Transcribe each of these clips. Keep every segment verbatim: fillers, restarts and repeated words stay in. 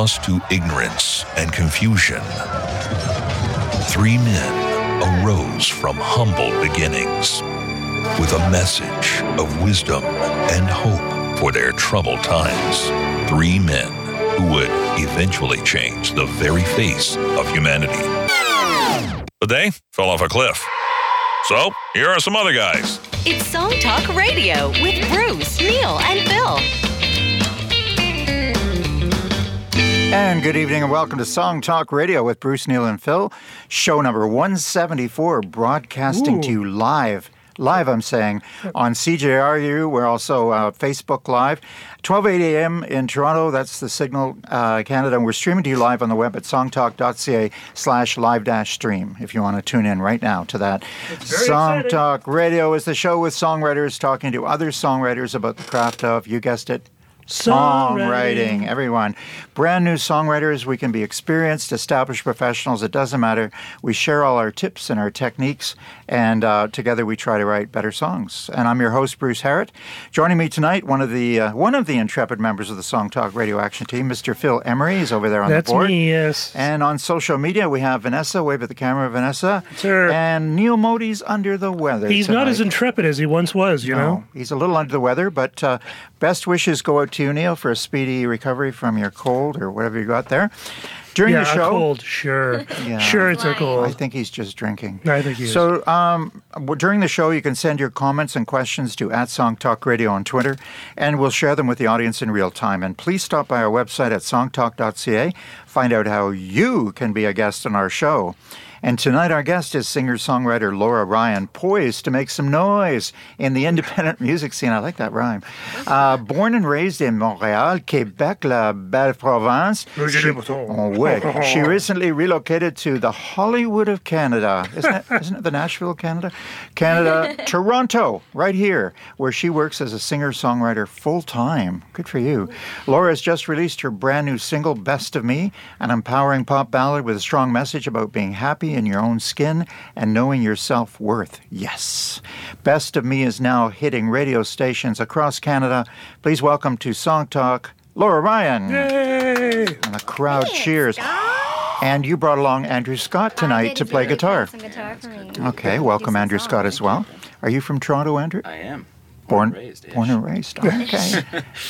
lost to ignorance and confusion, three men arose from humble beginnings with a message of wisdom and hope for their troubled times. Three men who would eventually change the very face of humanity. But they fell off a cliff. So, here are some other guys. It's Song Talk Radio with Bruce, Neil, and Phil. And good evening and welcome to Song Talk Radio with Bruce, Neil, and Phil. Show number one seventy-four, broadcasting Ooh. to you live. Live, I'm saying, on C J R U. We're also uh, Facebook Live. twelve eighty a.m. in Toronto. That's the Signal, uh, Canada. And we're streaming to you live on the web at songtalk.ca slash live dash stream if you want to tune in right now to that. Song exciting. Talk Radio is the show with songwriters talking to other songwriters about the craft of, you guessed it, songwriting. songwriting. Everyone. Brand new songwriters. We can be experienced, established professionals. It doesn't matter. We share all our tips and our techniques, and uh, together we try to write better songs. And I'm your host, Bruce Harrett. Joining me tonight, one of the uh, one of the intrepid members of the Song Talk Radio Action Team, Mister Phil Emery, is over there on That's the board. That's me, yes. And on social media, we have Vanessa. Wave at the camera, Vanessa. Sir. And Neil Modi's under the weather He's tonight. not as intrepid as he once was, you no, know? He's a little under the weather, but uh, best wishes go out to you, Neil, for a speedy recovery from your cold or whatever you got there. During yeah, the show, a cold, sure. yeah, sure, it's a cold. I think he's just drinking. I think he is. So um, during the show, you can send your comments and questions to at Song Talk Radio on Twitter, and we'll share them with the audience in real time. And please stop by our website at songtalk dot c a. Find out how you can be a guest on our show. And tonight our guest is singer-songwriter Laura Ryan, poised to make some noise in the independent music scene. I like that rhyme. Uh, born and raised in Montreal, Quebec, la belle province. She, oh, wait. She recently relocated to the Hollywood of Canada. Isn't it, isn't it the Nashville, Canada? Canada, Toronto, right here, where she works as a singer-songwriter full-time. Good for you. Laura has just released her brand new single, Best of Me, an empowering pop ballad with a strong message about being happy in your own skin and knowing your self-worth. Yes. Best of Me is now hitting radio stations across Canada. Please welcome to Song Talk, Laura Ryan. Yay! And the crowd Thanks, cheers. Scott. And you brought along Andrew Scott tonight to play guitar. Some guitar for me. Okay, welcome Andrew Scott as well. Are you from Toronto, Andrew? I am. Born, Born and raised. Born and raised. Okay.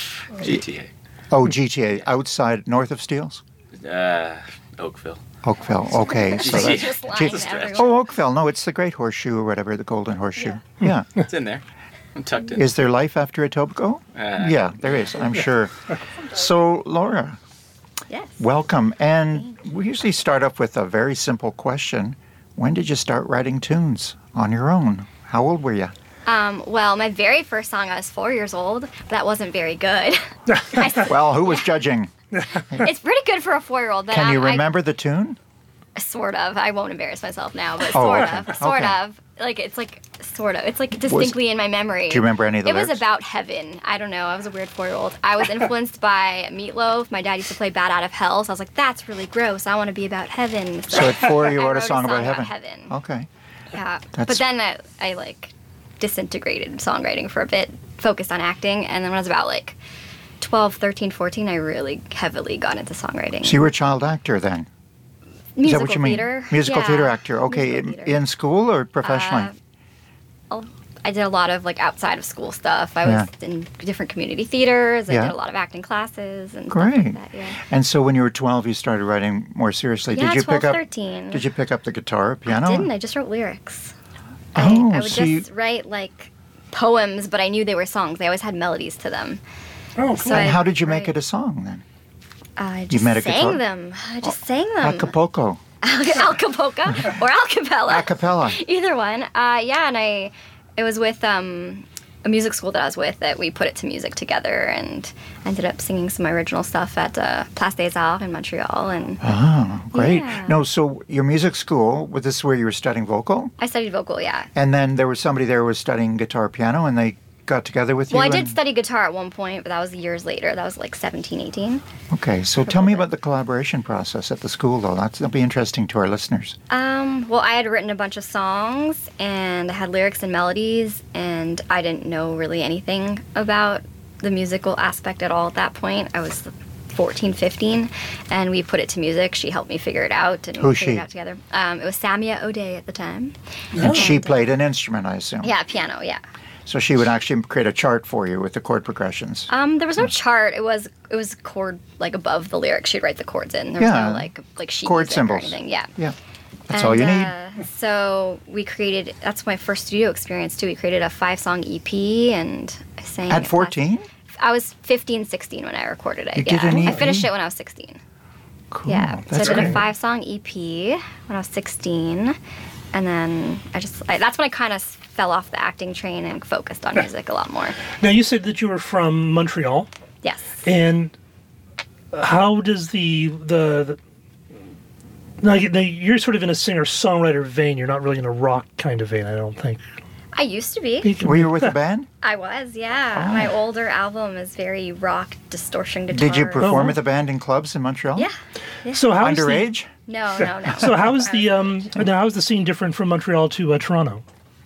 G T A. Oh, G T A, outside, north of Steeles? Uh, Oakville. Oakville, okay. So Yeah. that's, Just lying Gee- everywhere. oh, Oakville. No, it's the Great Horseshoe or whatever, the Golden Horseshoe. Yeah. It's in there. I'm tucked in. Is there life after Etobicoke? Uh, Yeah, there is, I'm sure. So, Laura, Yes. welcome. And we usually start off with a very simple question. When did you start writing tunes on your own? How old were you? Um, well, my very first song, I was four years old. But that wasn't very good. I- Well, who was judging? it's pretty good for a four-year-old. But Can you um, I- remember the tune? Sort of. I won't embarrass myself now, but Oh, sort okay. of. Sort Okay. of. Like, it's like, sort of. It's like distinctly in my memory. Do you remember any of the It was lyrics? about heaven. I don't know. I was a weird four-year-old. I was influenced by Meatloaf. My dad used to play Bad Out of Hell, so I was like, that's really gross. I want to be about heaven. So at four, you I wrote a wrote song about about heaven. heaven. Okay. Yeah. That's- But then I, I, like, disintegrated songwriting for a bit, focused on acting, and then when I was about, like, twelve, thirteen, fourteen, I really heavily got into songwriting. So you were a child actor then? Is Musical that what you mean? theater. Musical Yeah. theater actor. Okay, Musical in, theater. in school or professionally? Uh, I did a lot of like outside of school stuff. I Yeah. was in different community theaters. I Yeah. did a lot of acting classes and Great. stuff like that. Yeah. And so when you were twelve, you started writing more seriously. Yeah, did you twelve, pick up? thirteen. Did you pick up the guitar, piano? I didn't. I just wrote lyrics. Oh, I, I would so just you- write like poems, but I knew they were songs. They always had melodies to them. Oh, cool. So And I- how did you make right. it a song then? I You just met a sang guitar- them. I just sang them. Acapulco. Acapulco or acapella. Acapella. Either one. Uh, yeah, and I, it was with um, a music school that I was with that we put it to music together, and I ended up singing some original stuff at uh, Place des Arts in Montreal, and Oh, great. Yeah. No, so your music school, was this where you were studying vocal? I studied vocal. Yeah. And then there was somebody there who was studying guitar, piano, and they got together with you? Well, I did and- study guitar at one point, but that was years later. That was like seventeen, eighteen. Okay, so tell me about the collaboration process at the school, though. That's, that'll be interesting to our listeners. Um, well, I had written a bunch of songs, and I had lyrics and melodies, and I didn't know really anything about the musical aspect at all at that point. I was fourteen, fifteen, and we put it to music. She helped me figure it out, and we Who's figured she? it out together. Um, it was Samia O'Day at the time. And she played an instrument, I assume. Yeah, piano. Yeah. So she would actually create a chart for you with the chord progressions. Um, there was no chart. It was it was chord like above the lyrics. She'd write the chords in. There was Yeah. no like like sheet Chord music symbols. or anything. Yeah. Yeah. That's And, all you need. Uh, so we created. That's my first studio experience too. We created a five song E P, and I sang At it fourteen? last- I was fifteen, sixteen when I recorded it. You yeah, did an I E P? finished it when I was sixteen. Cool. Yeah, so I That's did a great. five song E P when I was sixteen, and then I just I, that's when I kind of fell off the acting train and focused on music a lot more. Now, you said that you were from Montreal, Yes. and how does the the, the now, you- now you're sort of in a singer-songwriter vein. You're not really in a rock kind of vein, I don't think. I used to be. Were you with a band? I was, yeah. My older album is very rock distortion guitar. Oh. Did you perform Oh. with a band in clubs in Montreal? Yeah. So how is the, Underage? No, no, no. so how is the um now how is the scene different from Montreal to uh, Toronto?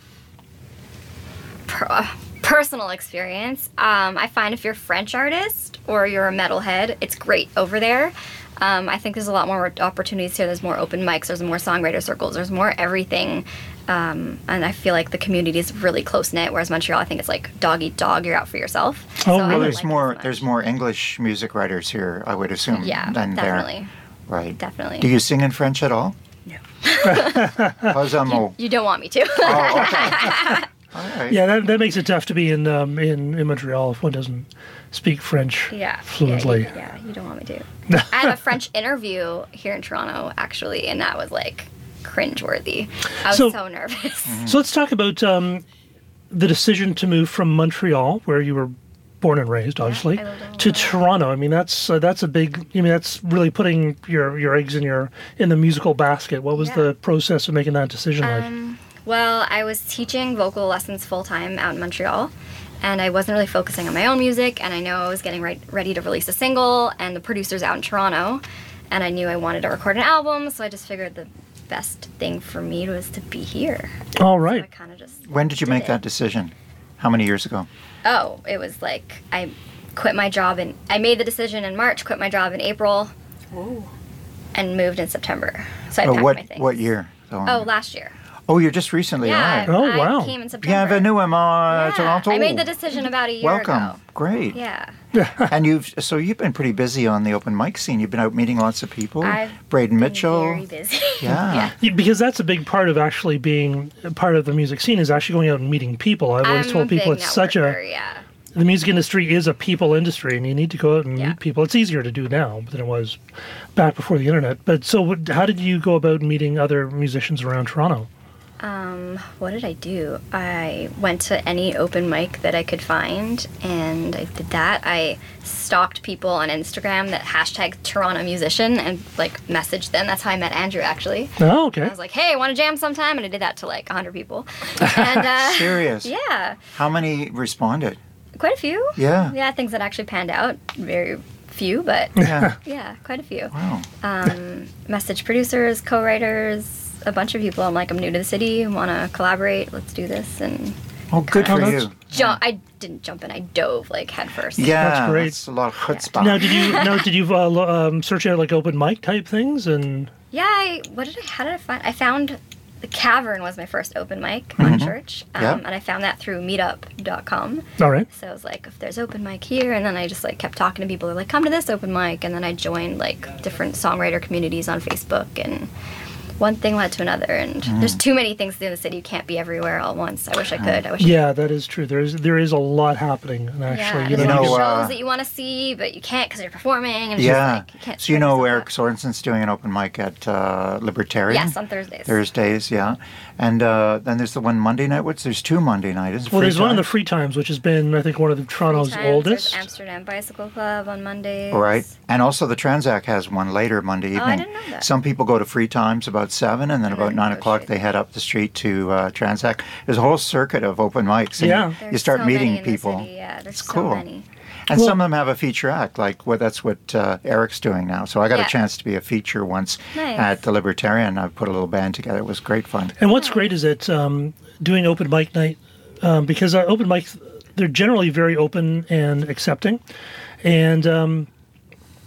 Per- uh, personal experience. Um, I find if you're a French artist or you're a metalhead, it's great over there. Um, I think there's a lot more opportunities here. There's more open mics. There's more songwriter circles. There's more everything. Um, and I feel like the community is really close knit. Whereas Montreal, I think it's like dog eat dog. You're out for yourself. Oh, So I really? Well, don't there's like it more. as much. There's more English music writers here, I would assume. Yeah, than definitely, there. Right. definitely. Do you sing in French at all? No. How's that mo? You don't want me to. Oh, okay. All right. Yeah, that, that makes it tough to be in um, in, in Montreal if one doesn't speak French Yeah. fluently. Yeah, you, yeah, you don't want me to. I had a French interview here in Toronto, actually, and that was like cringeworthy. I was So- so, nervous. So let's talk about um, the decision to move from Montreal, where you were born and raised, obviously, I lived all to over. Toronto. I mean, that's uh, that's a big. I mean, that's really putting your, your eggs in your in the musical basket. What was Yeah. the process of making that decision like? Um, well, I was teaching vocal lessons full time out in Montreal, and I wasn't really focusing on my own music. And I know I was getting right, ready to release a single, and the producer's out in Toronto, and I knew I wanted to record an album, so I just figured the best thing for me was to be here. All So I right. kind of just When did you make it. that decision? How many years ago? Oh, it was like I quit my job and I made the decision in March, quit my job in April, and moved in September. So I Oh, packed what my things. what year? though? Oh, last year. Oh, you're just recently Yeah, arrived. Oh, I wow. came in September. Bienvenue à mon- Yeah, Toronto. I made the decision about a year Welcome. ago. Great. Yeah. And you've so you've been pretty busy on the open mic scene. You've been out meeting lots of people. I've Braden been Mitchell. Very busy. Yeah. Yeah, because that's a big part of actually being a part of the music scene is actually going out and meeting people. I've always I'm told a people big it's such a networker, yeah. the music industry is a people industry, and you need to go out and Yeah. meet people. It's easier to do now than it was back before the internet. But so, what, how did you go about meeting other musicians around Toronto? Um, what did I do? I went to any open mic that I could find, and I did that. I stalked people on Instagram that hashtag Toronto musician and like messaged them. That's how I met Andrew, actually. Oh, okay. I was like, "Hey, want to jam sometime?" And I did that to like a hundred people. And uh, Serious? yeah, How many responded? quite a few. Yeah. Yeah, things that actually panned out. Very few, but Yeah. yeah, quite a few. Wow. Um, message producers, co-writers, a bunch of people. I'm like, I'm new to the city, want to collaborate. Let's do this. And Oh, good Oh, for that's- you. jump. I didn't jump in. I dove like head first. Yeah, That's great. That's a lot of chutzpah. Now, did you now did you uh, lo- um, search out like open mic type things and Yeah. I, what did I? How did I find? I found the Cavern was my first open mic on church, um, Yeah. and I found that through meetup dot com. all right? So I was like, if there's open mic here, and then I just like kept talking to people. They're like, come to this open mic, and then I joined like different songwriter communities on Facebook, and one thing led to another. And there's too many things to do in the city. You can't be everywhere all at once. I wish I could. I wish. Yeah, that is true. There is there is a lot happening, and Yeah, actually, and you there's know, like know, shows uh, that you want to see, but you can't because you're performing. And it's Yeah. just like, you can't So you spread know yourself Eric out. Sorensen's doing an open mic at uh, Libertarian? Yes, on Thursdays. Thursdays, yeah. And uh, then there's the one Monday night. What's there's two Monday nights. well, there's one of the free times, which has been I think one of the Toronto's Free times, oldest. There's Amsterdam Bicycle Club on Mondays. Right. And also the Transac has one later Monday evening. Oh, I didn't know that. Some people go to free times about seven, and then And about then nine go o'clock straight they head up the street to uh, Transac. There's a whole circuit of open mics. and Yeah. You, There's you start so meeting many in the people. city, Yeah, there's so cool. many. And Well- some of them have a feature act, like well, that's what uh, Eric's doing now. So I got Yeah. a chance to be a feature once Nice. at the Libertarian. I put a little band together. It was great fun. And what's great is that um, doing open mic night, um, because uh, open mics, they're generally very open and accepting. And um,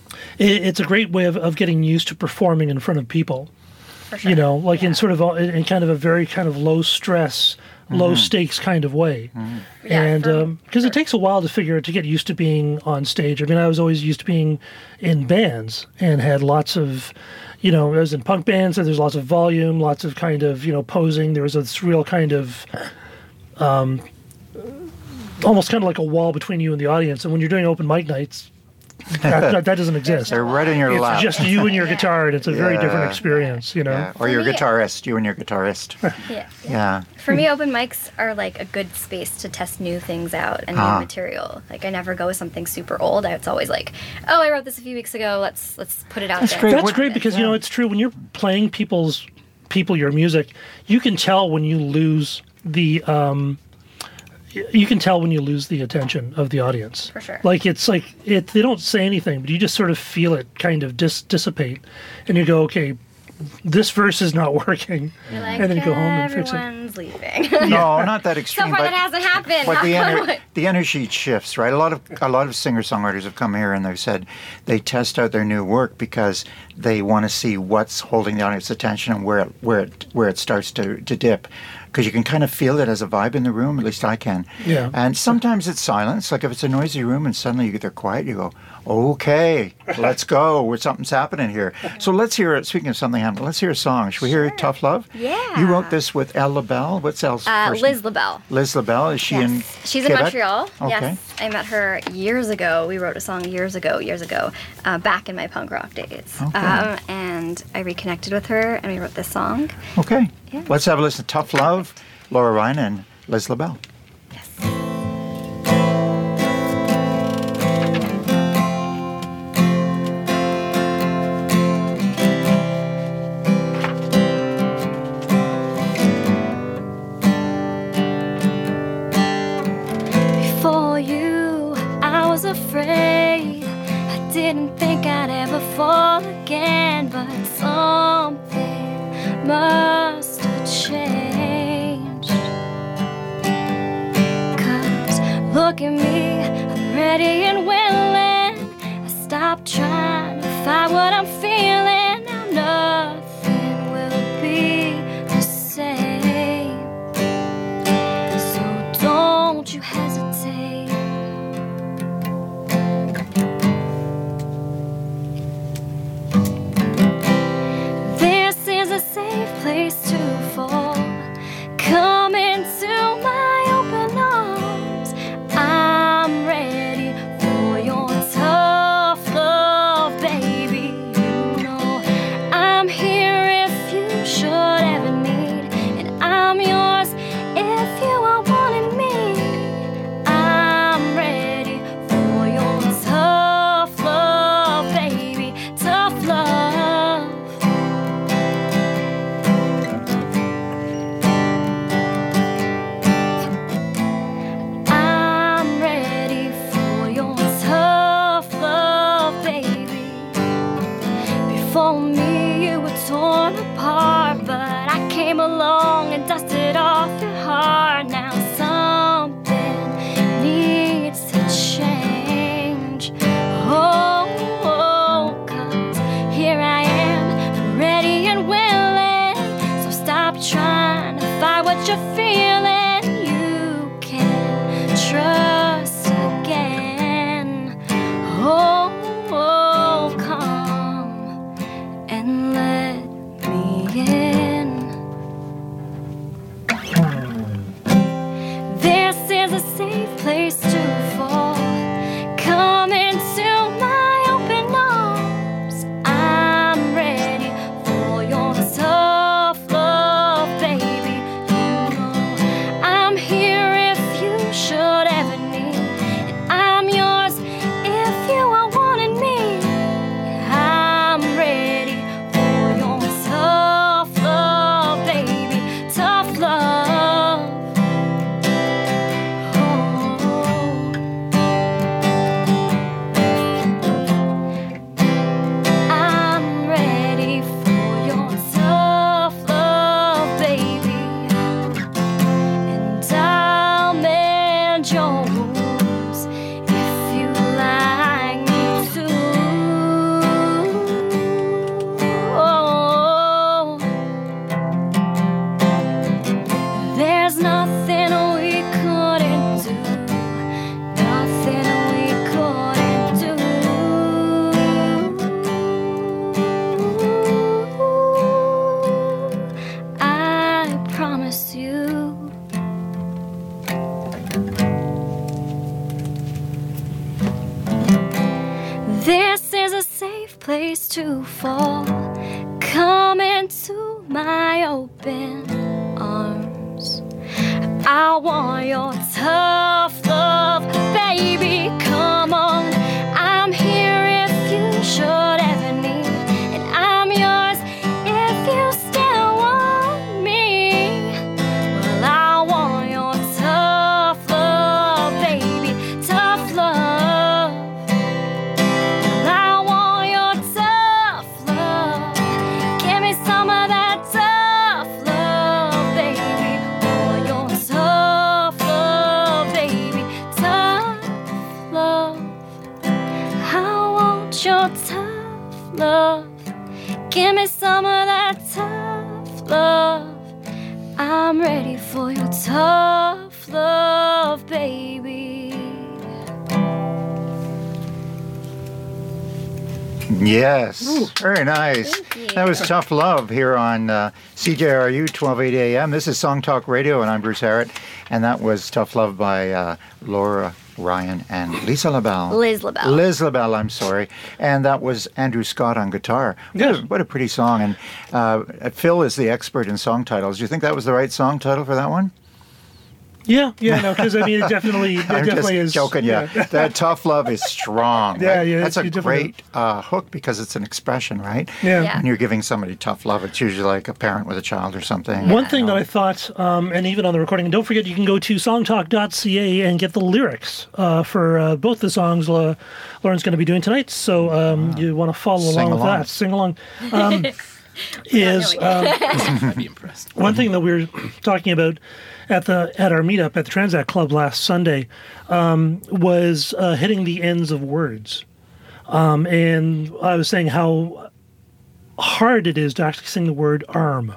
it, it's a great way of, of getting used to performing in front of people. For sure. You know, like Yeah. in sort of a, in kind of a very kind of low stress, low stakes kind of way. Yeah, And for- because for- it takes a while to figure to get used to being on stage. I mean, I was always used to being in bands and had lots of, you know, I was in punk bands, so there's lots of volume, lots of kind of, you know, posing. There was this real kind of, um, almost kind of like a wall between you and the audience. And when you're doing open mic nights, that, that, that doesn't exist. They're right in your It's lap. just you and your guitar, and it's a very different Yeah. experience, you know. Yeah. Or For your me- guitarist, you and your guitarist. Yeah. Yeah. For me, open mics are like a good space to test new things out and new Ah. material. Like I never go with something super old. It's always like, oh, I wrote this a few weeks ago. Let's let's put it out That's there. great. That's What- great because you know it's true when you're playing people's people your music, you can tell when you lose the um, y- you can tell when you lose the attention of the audience. For sure. Like it's like it they don't say anything, but you just sort of feel it kind of dis- dissipate, and you go, okay, this verse is not working, You're like, and then you go home and fix it. everyone's leaving. No, not that So extreme. far, but that hasn't happened. But the, Knock on ener- wood. the energy shifts, right? A lot of a lot of singer songwriters have come here and they've said they test out their new work because they want to see what's holding the audience attention and where it, where it where it starts to, to dip. Because you can kind of feel it as a vibe in the room, at least I can. Yeah. And sometimes it's silence. Like if it's a noisy room and suddenly you get there quiet, you go, okay, let's go. Where something's happening here. So let's hear, speaking of something happening, let's hear a song. Should we hear Tough Love? Yeah. You wrote this with Elle LaBelle. What's Elle's Uh, first Liz name? LaBelle. Liz LaBelle. Is she in Yes. She's in Quebec? Montreal. Okay. Yes. I met her years ago. We wrote a song years ago, years ago, uh, back in my punk rock days. Okay. Um, and I reconnected with her and we wrote this song. Okay. Yeah. Let's have a listen to Tough Love, Laura Ryan and Liz LaBelle. Yes. Before you, I was afraid. I didn't think I'd ever fall again, but something must have changed. 'Cause look at me, I'm ready and willing. I stopped trying to fight what I'm feeling. Now nothing will be the same. So don't you hesitate. This is a safe place to fall. Come into my open arms. I'm ready for your tough love, baby. You know I'm here if you should ever need, and I'm yours if you are wanting me. I'm ready for your tough love, baby. Tough love. I'm ready for your tough love, baby. Before me, you were torn apart, but I came along and dusted off your heart. Now something needs to change. Oh, oh, 'cause here I am, ready and willing. So stop trying to fight what you're feeling. You can trust again. Oh, oh, come and let me in. This is a safe place to fall. Come into my open arms. I'm ready for your tough love, baby. You know I'm here if you should ever need, and I'm yours if you are wanting me. I'm ready for your tough love, baby. Tough love. I'm ready for your tough love, baby, and I'll mend your wounds if you like me to. This is a safe place to fall. Come into my open arms. I want your tough love, baby. Come on, I'm here if you should ever need, and I'm yours if you still want me. Well, I want your tough love, baby, tough love. Well, I want your tough love. Give me some of that tough love, baby. Want your tough love, baby, tough love. I want your tough love. Give me some of that tough love. I'm ready for your tough love, baby. Yes, very nice. Thank you. That was Tough Love here on uh, C J R U twelve eighty A M. This is Song Talk Radio, and I'm Bruce Harrett. And that was Tough Love by uh, Laura Ryan and Lisa LaBelle. Liz LaBelle. Liz LaBelle, I'm sorry. And that was Andrew Scott on guitar. What, Yes. a, what a pretty song. And uh, Phil is the expert in song titles. Do you think that was the right song title for that one? Yeah, yeah, no, because I mean, it definitely, it I'm definitely just is. joking, yeah. That Tough Love is strong. Yeah, right? yeah, That's a you definitely- great uh, hook because it's an expression, right? Yeah. Yeah. When you're giving somebody tough love, it's usually like a parent with a child or something. One thing that I thought, um, and even on the recording, and don't forget you can go to songtalk dot c a and get the lyrics uh, for uh, both the songs La- Lauren's going to be doing tonight. So um, you want to follow Sing along with along. that. Sing along. Um, is um, I'd be impressed. one thing that we were talking about at the at our meetup at the Transact Club last Sunday um, was uh, hitting the ends of words. Um, and I was saying how hard it is to actually sing the word arm.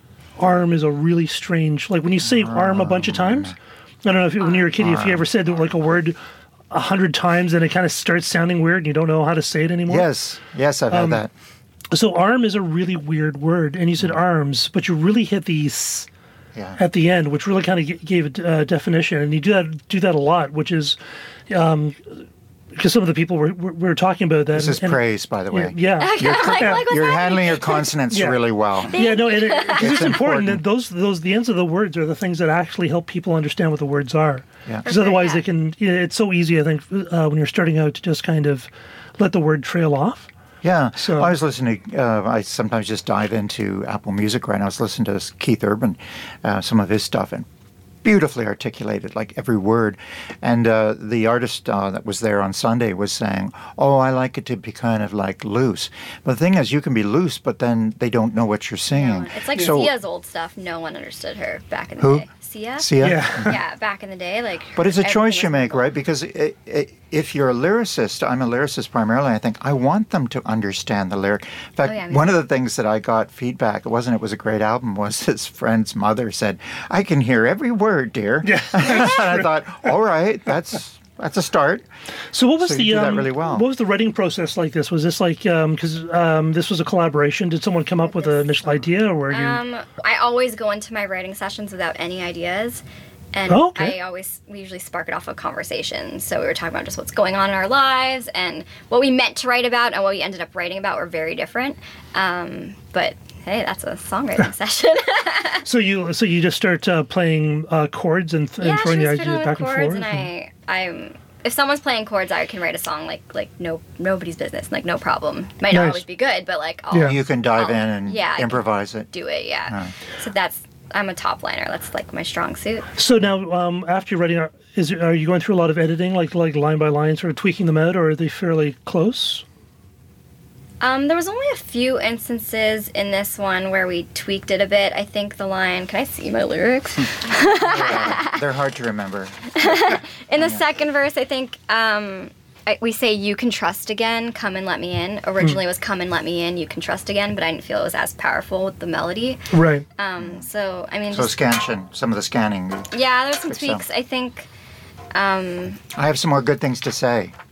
Arm is a really strange, like when you say arm a bunch of times, I don't know if you, when you were a kid, if you ever said like a word a hundred times and it kind of starts sounding weird and you don't know how to say it anymore. Yes, yes, I've Um, had that. So arm is a really weird word, and you said arms, but you really hit the s Yeah. at the end, which really kind of gave it uh, definition. And you do that do that a lot, which is um, because some of the people were were, were talking about that. This is and- praise, by the way. Yeah, You're, Like- yeah. like what's you're happening? handling your consonants Yeah. really well. Yeah, no, and it, 'cause it's, It's important, important. that those those the ends of the words are the things that actually help people understand what the words are. Yeah. Because otherwise, yeah. they can. You know, it's so easy, I think, uh, when you're starting out to just kind of let the word trail off. Yeah, So- I was listening. Uh, I sometimes just dive into Apple Music right now. I was listening to Keith Urban, uh, some of his stuff, and beautifully articulated, like every word. And uh, the artist uh, that was there on Sunday was saying, "Oh, I like it to be kind of like loose." But the thing is, you can be loose, but then they don't know what you're No singing. one- It's like So- Sia's old stuff. No one understood her back in the Who? day. Sia? See ya? Yeah. Yeah, back in the day. like. But it's a everything choice was you make, lyrical. right? Because i i if you're a lyricist, I'm a lyricist primarily, I think I want them to understand the lyric. In fact, Oh, yeah, me one too. of the things that I got feedback, it wasn't it was a great album, was his friend's mother said, "I can hear every word, dear." Yeah. And I thought, all right, that's that's a start. So what was So the you do that um, really well. what was the writing process like? This was this like because um, this was a collaboration. Did someone come up with an initial idea, or were you? Um, I always go into my writing sessions without any ideas. And Oh, okay. I always, we usually spark it off of conversation. So we were talking about just what's going on in our lives and what we meant to write about and what we ended up writing about were very different. Um, but hey, that's a songwriting session. So you so you just start uh, playing uh, chords and, th- and yeah, throwing she the was ideas fiddling back with and chords, forth. and I, I'm. If someone's playing chords, I can write a song like like no nobody's business, like no problem. Might not Nice. always be good, but like I'll Yeah. You can dive I'll- in and yeah, I can improvise it. do it. Yeah. So that's I'm a top liner. That's like my strong suit. So now, um, after you're writing, is are you going through a lot of editing, like like line by line, sort of tweaking them out, or are they fairly close? Um, there was only a few instances in this one where we tweaked it a bit. I think the line, can I see my lyrics? Yeah, they're hard to remember. In the second verse, I think um, I, we say, "You can trust again, come and let me in." Originally it was "come and let me in, you can trust again," but I didn't feel it was as powerful with the melody. Right. Um, so, I mean, So just, scansion, some of the scanning. yeah, there's some Fix them. tweaks. I think, um, I have some more good things to say.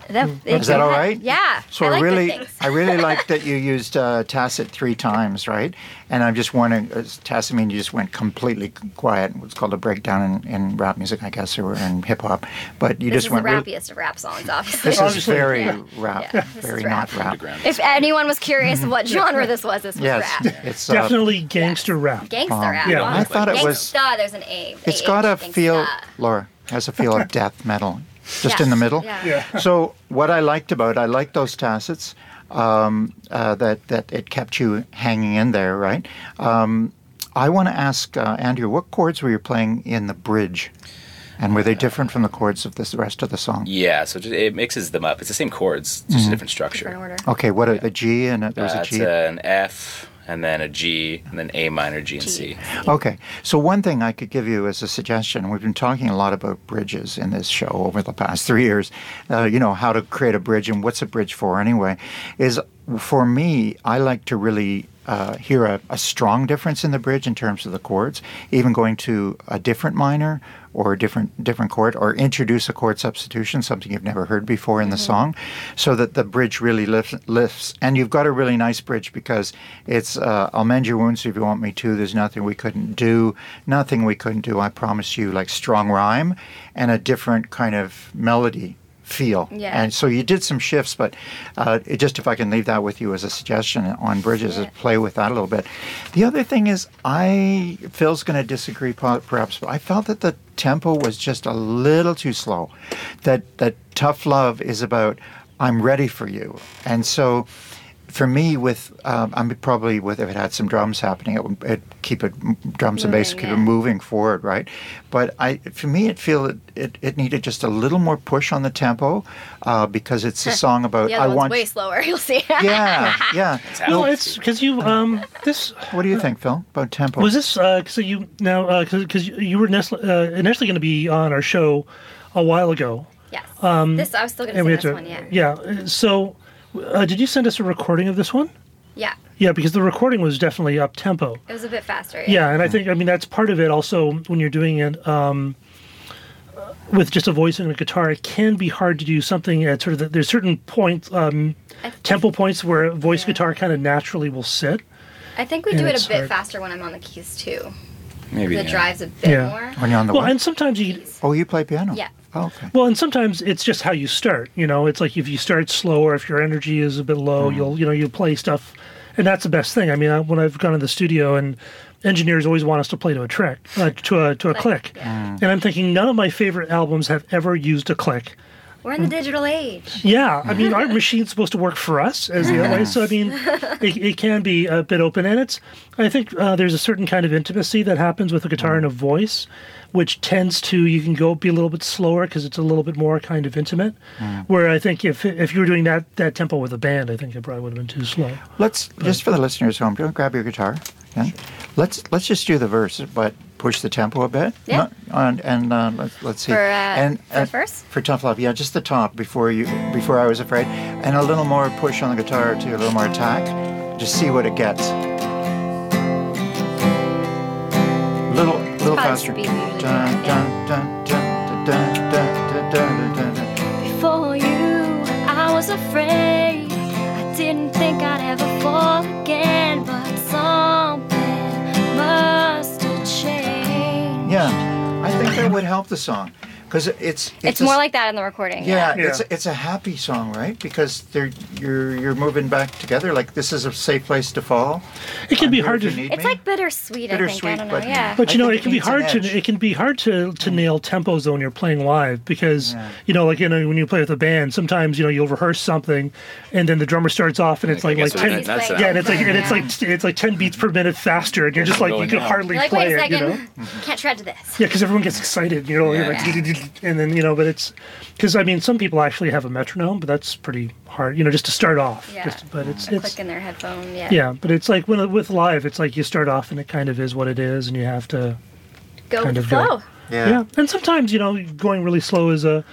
That, it Is that did all have- right? Yeah. So I I, like good really, things. I really like that you used uh, tacit three times, right? And I'm just wondering, uh, tacit means you just went completely quiet. It's called a breakdown in, in rap music, I guess, or in hip hop. But you This just is went the really. rappiest of rap songs, obviously. This is Obviously, very yeah. rap, Yeah, this very is not rap. rap. Underground. If anyone was curious of what genre this was, this was Yes, rap. it's uh, Definitely gangster rap. Gangsta Um, rap. yeah, wow. I thought it was- Gangsta, there's an A. It's A got a H, gangsta. feel, Laura, has a feel of death metal, just in the Yes, middle. Yeah. Yeah. So what I liked about it, I liked those tacits, um, uh, that that it kept you hanging in there, right? Um, I want to ask uh, Andrew, what chords were you playing in the bridge, and were they different from the chords of this, the rest of the song? Yeah, so just, it mixes them up. It's the same chords, it's just a different structure. Different order. Okay, what a, a G and a, there was Uh, a it's G. an F, and then a G, and then A minor, G, and C. Okay, so one thing I could give you as a suggestion, we've been talking a lot about bridges in this show over the past three years, uh, you know, how to create a bridge and what's a bridge for anyway, is for me, I like to really uh, hear a, a strong difference in the bridge in terms of the chords, even going to a different minor or a different different chord, or introduce a chord substitution, something you've never heard before in the song, so that the bridge really lifts. lifts. And you've got a really nice bridge because it's, uh, I'll mend your wounds if you want me to, there's nothing we couldn't do, nothing we couldn't do, I promise you, like strong rhyme and a different kind of melody feel. Yeah. And so you did some shifts, but uh, it just, if I can leave that with you as a suggestion on bridges, Yeah. is play with that a little bit. The other thing is, I, Phil's going to disagree po- perhaps, but I felt that the tempo was just a little too slow. That, that Tough Love is about, I'm ready for you. And so for me, with um, I'm probably with if it had some drums happening, it would it'd keep it drums and bass Moving, keep yeah. it moving forward, right? But I, for me, it feel it, it, it needed just a little more push on the tempo uh, because it's a song about The other I one's want. way slower. You'll see. Yeah, yeah. Well, it's because you um this What do you think, Phil, about tempo? was this uh so you now because you were nes- uh, initially going to be on our show a while ago. Yes. this I was still gonna And say we this had to, one. Yeah. yeah. uh, So, uh, did you send us a recording of this one? Yeah. Yeah, because the recording was definitely up tempo. It was a bit faster. Yeah, and I think I mean that's part of it. Also, when you're doing it um, with just a voice and a guitar, it can be hard to do something at sort of the, there's certain points, um, I, tempo points where voice Yeah. guitar kind of naturally will sit. I think we and do it it's a bit hard. faster when I'm on the keys too. Maybe. The yeah. drive's a bit Yeah. more. when you're on the Well, what? and sometimes you Oh, you play piano? Yeah. Oh, okay. well, and sometimes it's just how you start. You know, it's like if you start slower, if your energy is a bit low, you'll you know you play stuff, and that's the best thing. I mean, I, when I've gone to the studio and engineers always want us to play to a trick, uh, to a to a click, Click, yeah. and I'm thinking none of my favorite albums have ever used a click. We're in the digital age. Yeah, I mean, our machine's supposed to work for us as the other way. So I mean, it, it can be a bit open, and it's. I think uh, there's a certain kind of intimacy that happens with a guitar and a voice, which tends to you can go be a little bit slower because it's a little bit more kind of intimate. Where I think if if you were doing that that tempo with a band, I think it probably would have been too slow. Let's just for the listeners at home, don't grab your guitar. Okay? Let's let's just do the verse, but push the tempo a bit. Yeah. Not- and and uh, let's let's see. For, uh, and for the verse? for Tough Love, yeah, just the top before you before I was afraid, and a little more push on the guitar too, a little more attack. Just see what it gets. Little little Probably faster. speed usually. Dun, dun, dun, dun, dun, dun, dun, dun, dun, dun. Before you, I was afraid. I didn't think I'd ever fall again, but something must have changed. Yeah, I think that would help the song because it's it's, It's a more s- like that in the recording. Yeah, Yeah. it's it's a happy song, right? Because they're you're you're moving back together. Like this is a safe place to fall. It can I'm be here hard if to. you need It's me. like bittersweet, I think. I Bittersweet, don't know. but- Yeah. But you I know, think it can it be needs an hard to edge. it can be hard to to nail tempos though when you're playing live because Yeah. you know, like you know, when you play with a band, sometimes you know you'll rehearse something, and then the drummer starts off and it's I like like guess ten, we're gonna- that's yeah, and it's like and it's Yeah. like it's like ten beats per minute faster, and you're just like you Going can now. hardly You're like, play wait a it, you second. know. Can't shred to this. Yeah, because everyone gets excited, you know, you're like, and then you know, but it's because I mean, some people actually have a metronome, but that's pretty hard, you know, just to start off. Yeah. Just, but it's A it's click in their headphone. Yeah. yeah, but it's like when with live, it's like you start off and it kind of is what it is, and you have to Go kind with the of go. flow. Yeah. yeah. And sometimes you know, going really slow is a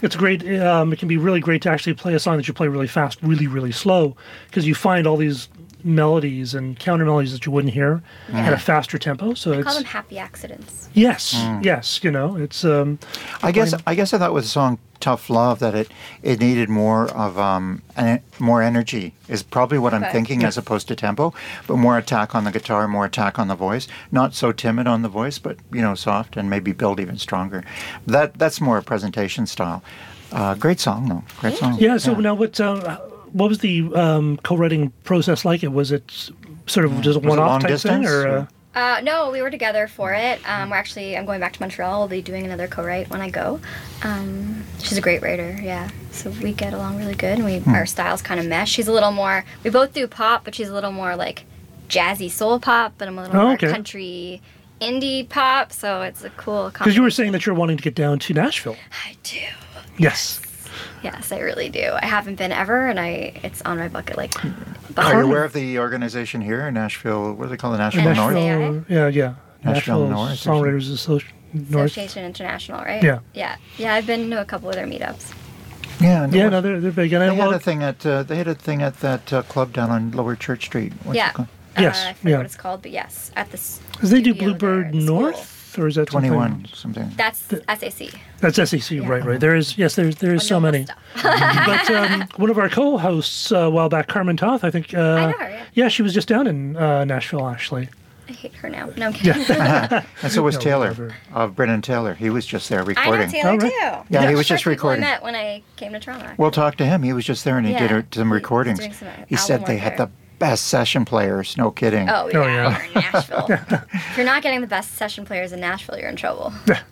It's great. Um, it can be really great to actually play a song that you play really fast, really, really slow, because you find all these melodies and counter melodies that you wouldn't hear at a faster tempo. So I it's call them happy accidents. yes, yes. You know, it's. Um, I guess I guess I thought with the song "Tough Love" that it, it needed more of um en- more energy is probably what I'm Okay. thinking as opposed to tempo, but more attack on the guitar, more attack on the voice. Not so timid on the voice, but you know, soft and maybe build even stronger. That that's more a presentation style. Uh, great song though. Great song. yeah. So now, what? Uh, what was the um, co-writing process like? It was it sort of just a Was it long one-off type thing, distance, or? or- Uh, Uh, no, we were together for it. Um, we're actually, I'm going back to Montreal. I'll be doing another co-write when I go. Um, she's a great writer, yeah. So we get along really good, and we our styles kind of mesh. She's a little more, we both do pop, but she's a little more like jazzy soul pop, but I'm a little Oh, more okay. country indie pop. So it's a cool. Because you were saying that you're wanting to get down to Nashville. I do. Yes. Yes, I really do. I haven't been ever, and I it's on my bucket like. Are bucket you list. aware of the organization here in Nashville? What do they call it? Nashville Nashville. North? N S A I? Yeah, yeah. Nashville Nashville North or Songwriters Associ- North. Association International, right? Yeah. Yeah. Yeah, I've been to a couple of their meetups. Yeah. Yeah, no, they're, they're big. And I They had well, a thing at uh, they had a thing at that uh, club down on Lower Church Street. What's yeah. it called? Yes, Uh, I forget yeah. what it's called, but yes, at the. s- Because they do studio there Bluebird at the school. North, or is that something- Twenty-one something. That's S A C. That's S E C, right, right. There is, yes, there, there is so Winona many. stuff. But um, one of our co-hosts uh, a while back, Carmen Toth, I think. Uh, I know her, yeah. Yeah, she was just down in uh, Nashville, actually. I hate her now. No, I'm kidding. And so was No, Taylor whatever. of Brennan Taylor. He was just there I know recording. Taylor Oh, right. too. Yeah, he He's was the just first people recording. I met when I came to Toronto. We'll talk to him. He was just there and he did Yeah, her, some he was recordings. doing some, uh, He said album they work had there. the best session players. No kidding. Oh yeah, Oh, yeah. you're in Nashville. If you're not getting the best session players in Nashville, you're in trouble.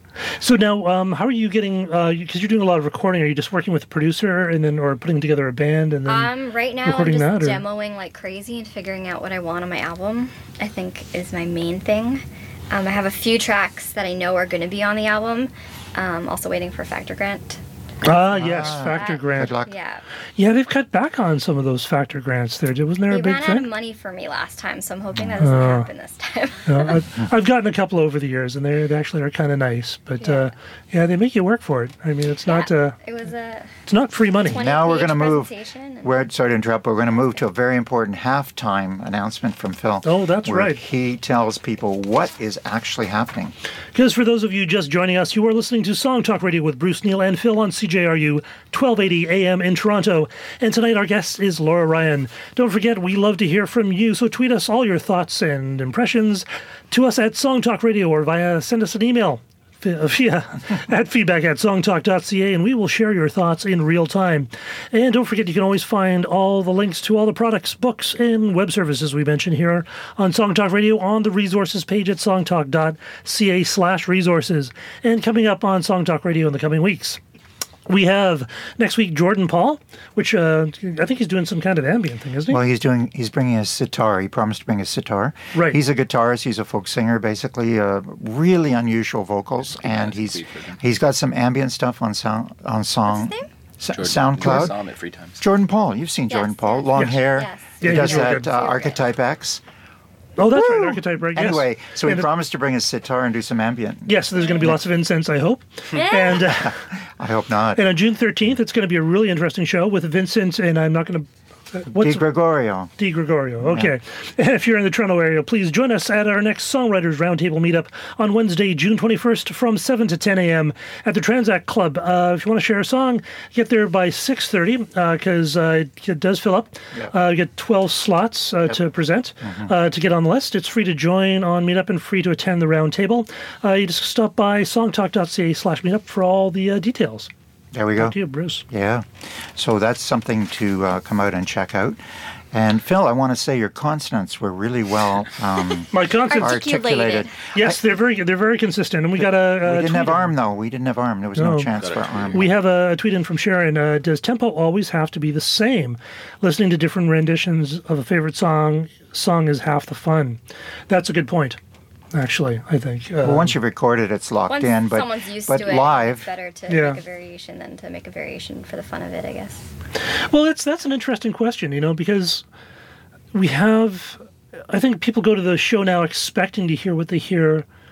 So now, um, how are you getting, because you're doing a lot of recording, are you just working with a producer and then, or putting together a band and then Um, right now I'm recording just that? Or? demoing like crazy and figuring out what I want on my album. I think is my main thing. Um, I have a few tracks that I know are going to be on the album. Um, also waiting for Factor Grant. Ah, yes, Factor That- Grant. Good luck. Yeah, Yeah, they've cut back on some of those Factor Grants there. Wasn't there they a big ran out of thing? money for me last time, so I'm hoping that doesn't Oh. happen this time. No, I've, I've gotten a couple over the years, and they they actually are kind of nice. But Yeah. uh, yeah, they make you work for it. I mean, it's not Yeah, uh, it was a it's not free money. twenty Now we're page going to move. presentation and- We're sorry to interrupt, but we're going to move to a very important halftime announcement from Phil. Oh, that's where right. He tells people what is actually happening. Because for those of you just joining us, you are listening to Song Talk Radio with Bruce Neal and Phil on C J R U twelve eighty A M in Toronto. And tonight our guest is Laura Ryan. Don't forget, we love to hear from you, so tweet us all your thoughts and impressions to us at Song Talk Radio or via send us an email via at feedback at songtalk dot c a, and we will share your thoughts in real time. And don't forget, you can always find all the links to all the products, books, and web services we mentioned here on Song Talk Radio on the resources page at songtalk dot c a slash resources. And coming up on Song Talk Radio in the coming weeks, we have next week Jordan Paul, which uh, I think he's doing some kind of ambient thing, isn't he? Well, he's doing. He's bringing his sitar. He promised to bring his sitar. Right. He's a guitarist. He's a folk singer, basically. Uh, really unusual vocals, and he's he's got some ambient stuff on sound on song. What's his name? Sa- Jordan, SoundCloud. saw him at Free Times. Jordan Paul. You've seen Yes, Jordan Paul. yes. Long Yes. hair. Yes. He Yeah, does he's real that good. uh, He's real Archetype X. oh, that's Woo! right, Archetype Break. Yes. Anyway, so he And it- promised to bring his sitar and do some ambient. Yes, there's going to be lots of incense, I hope. And uh, I hope not. and on June thirteenth, it's going to be a really interesting show with Vincent, and I'm not going to. Uh, what's Di Gregorio. Di Gregorio. Okay. And if you're in the Toronto area, please join us at our next Songwriters Roundtable meetup on Wednesday, June twenty-first from seven to ten a.m. at the Transact Club. Uh, if you want to share a song, get there by six thirty because uh, it, it does fill up. Yeah. Uh, you get twelve slots uh, to present uh, to get on the list. It's free to join on Meetup and free to attend the roundtable. Uh, you just stop by songtalk dot c a slash meetup for all the uh, details. There we go. Back to you, Bruce. Yeah. So that's something to uh, come out and check out. And Phil, I want to say your consonants were really well um, My concept. articulated. Yes, they're very they're very consistent, and we got a, a We didn't tweet have in. arm, though. We didn't have arm. There was no, No. chance for arm. We have a, a tweet in from Sharon. Uh, does tempo always have to be the same? Listening to different renditions of a favorite song song is half the fun. That's a good point, actually, I think. Uh, Well, once you've recorded, it's locked Once in. But someone's used but to it, live, it's better to Yeah. make a variation than to make a variation for the fun of it, I guess. well, that's that's an interesting question, you know, because we have. I think people go to the show now expecting to hear what they hear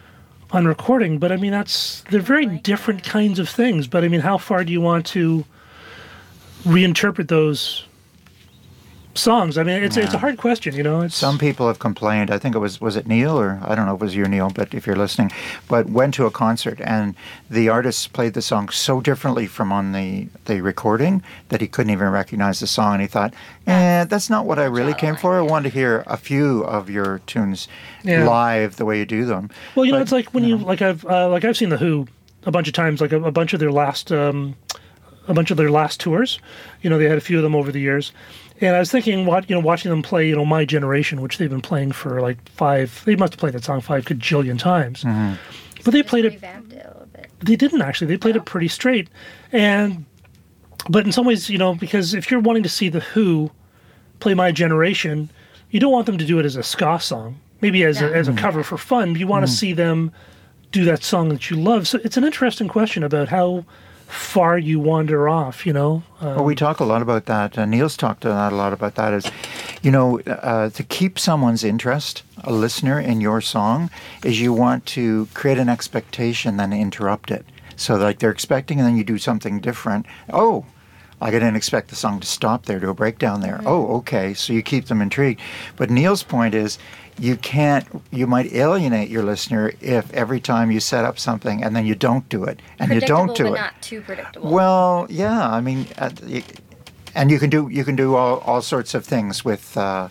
on recording. But I mean, that's they're very different kinds of things. But I mean, how far do you want to reinterpret those songs? I mean, it's Yeah. it's a hard question, you know. It's Some people have complained. I think it was was it Neil, or I don't know if it was you, Neil, but if you're listening, but went to a concert and the artist played the song so differently from on the, the recording that he couldn't even recognize the song, and he thought, eh, that's not what I really came for. I wanted to hear a few of your tunes Yeah. live the way you do them. Well, you know, But, it's like when you, like I've uh, like I've seen the Who a bunch of times, like a, a bunch of their last um, a bunch of their last tours. You know, they had a few of them over the years. And I was thinking, what you know, watching them play, you know, My Generation, which they've been playing for like five. They must have played that song five cajillion times. Mm-hmm. But they Just played it. revamped it a little bit. They didn't actually. They played it pretty straight. And but in some ways, you know, because if you're wanting to see the Who play My Generation, you don't want them to do it as a ska song. Maybe as a, No. as a cover for fun. You want to see them do that song that you love. So it's an interesting question about how far you wander off, you know. Um, Well, we talk a lot about that. Uh, Neil's talked a lot, a lot about that. Is, you know, uh, to keep someone's interest, a listener, in your song, is you want to create an expectation, then interrupt it. So, like, they're expecting, and then you do something different. Oh, like I didn't expect the song to stop there, to a breakdown there. Oh, okay. So you keep them intrigued. But Neil's point is, you can't, you might alienate your listener if every time you set up something and then you don't do it, and you Predictable, don't do but it. not too predictable. Well, yeah, I mean, uh, y- and you can do you can do all, all sorts of things with. Uh,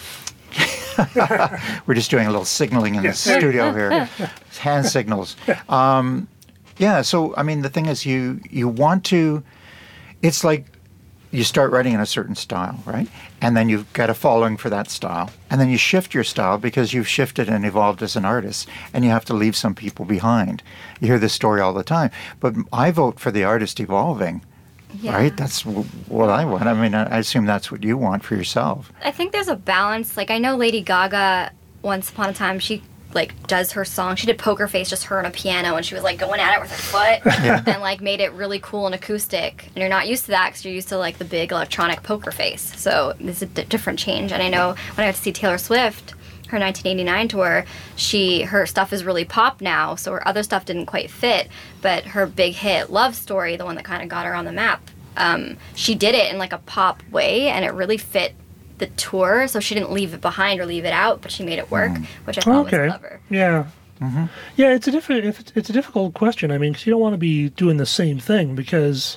we're just doing a little signaling in the studio here, hand signals. Um, yeah, so I mean, the thing is, you you want to. It's like you start writing in a certain style, right? And then you've got a following for that style. And then you shift your style because you've shifted and evolved as an artist, and you have to leave some people behind. You hear this story all the time. But I vote for the artist evolving, Yeah. right? That's w- what I want. I mean, I I assume that's what you want for yourself. I think there's a balance. Like, I know Lady Gaga, once upon a time, she like does her song. She did Poker Face, just her on a piano, and she was like going at it with her foot, and like made it really cool and acoustic. And you're not used to that because you're used to like the big electronic Poker Face. So this is a d- different change. And I know when I got to see Taylor Swift, her nineteen eighty-nine tour, she her stuff is really pop now, so her other stuff didn't quite fit. But her big hit Love Story, the one that kind of got her on the map, um, she did it in like a pop way, and it really fit the tour, so she didn't leave it behind or leave it out, but she made it work, which I thought okay. was clever. Yeah. Yeah, it's a different. If it's, it's a difficult question. I mean, 'cause you don't want to be doing the same thing because,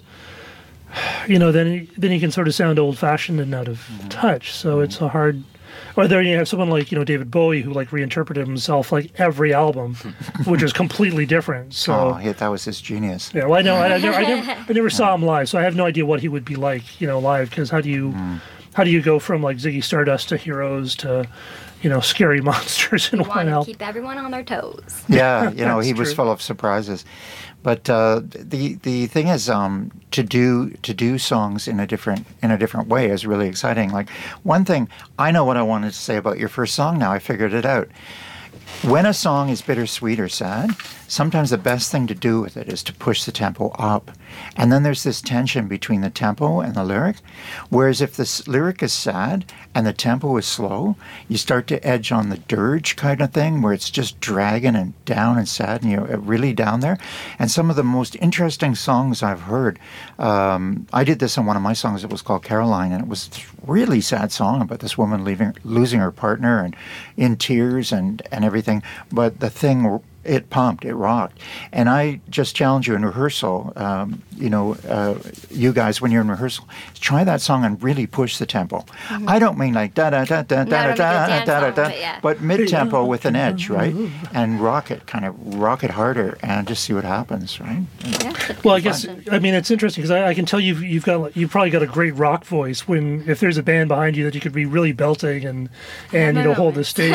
you know, then then you can sort of sound old fashioned and out of touch. So it's a hard. Or then you have someone like you know David Bowie who like reinterpreted himself like every album, which is completely different. So. Oh, yeah, that was his genius. Yeah, well, I know. I, I, never, I, never, I never saw him live, so I have no idea what he would be like, you know, live. Because how do you, how do you go from like Ziggy Stardust to Heroes to, you know, Scary Monsters and You want to whatnot? keep everyone on their toes. Yeah, you know, he That's was true. full of surprises. But uh, the the thing is, um, to do to do songs in a different in a different way is really exciting. Like one thing, I know what I wanted to say about your first song. Now I figured it out. When a song is bittersweet or sad, sometimes the best thing to do with it is to push the tempo up. And then there's this tension between the tempo and the lyric. Whereas if the s- lyric is sad and the tempo is slow, you start to edge on the dirge kind of thing where it's just dragging and down and sad and you're really down there. And some of the most interesting songs I've heard, um, I did this on one of my songs. It was called Caroline, and it was a really sad song about this woman leaving, losing her partner and in tears and, and everything. But the thing, it pumped, it rocked. And I just challenge you in rehearsal, um, you know, uh, you guys, when you're in rehearsal, try that song and really push the tempo. I don't mean like da da da da da da Not a da dance da da song, da, but yeah. but mid tempo with an edge, right? And rock it, kind of rock it harder, and just see what happens, right? Yeah, it's a Well, I good guess question. I mean it's interesting because I, I can tell you've you've got like, you've probably got a great rock voice. When if there's a band behind you that you could be really belting and and you know hold the stage,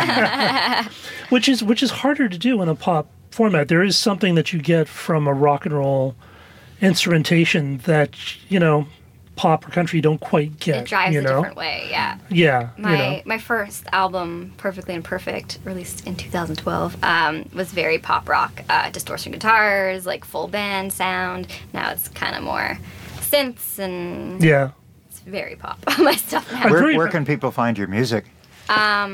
yeah. which is which is harder to do in a pop format. There is something that you get from a rock and roll instrumentation that you know pop or country don't quite get. It drives you a know? different way, yeah. Yeah, My you know. my first album, Perfectly Imperfect, released in two thousand twelve, um, was very pop rock. Uh, distortion guitars, like full band sound. Now it's kind of more synths and Yeah. it's very pop. My stuff now. I'm Where, pretty- where can people find your music? Um,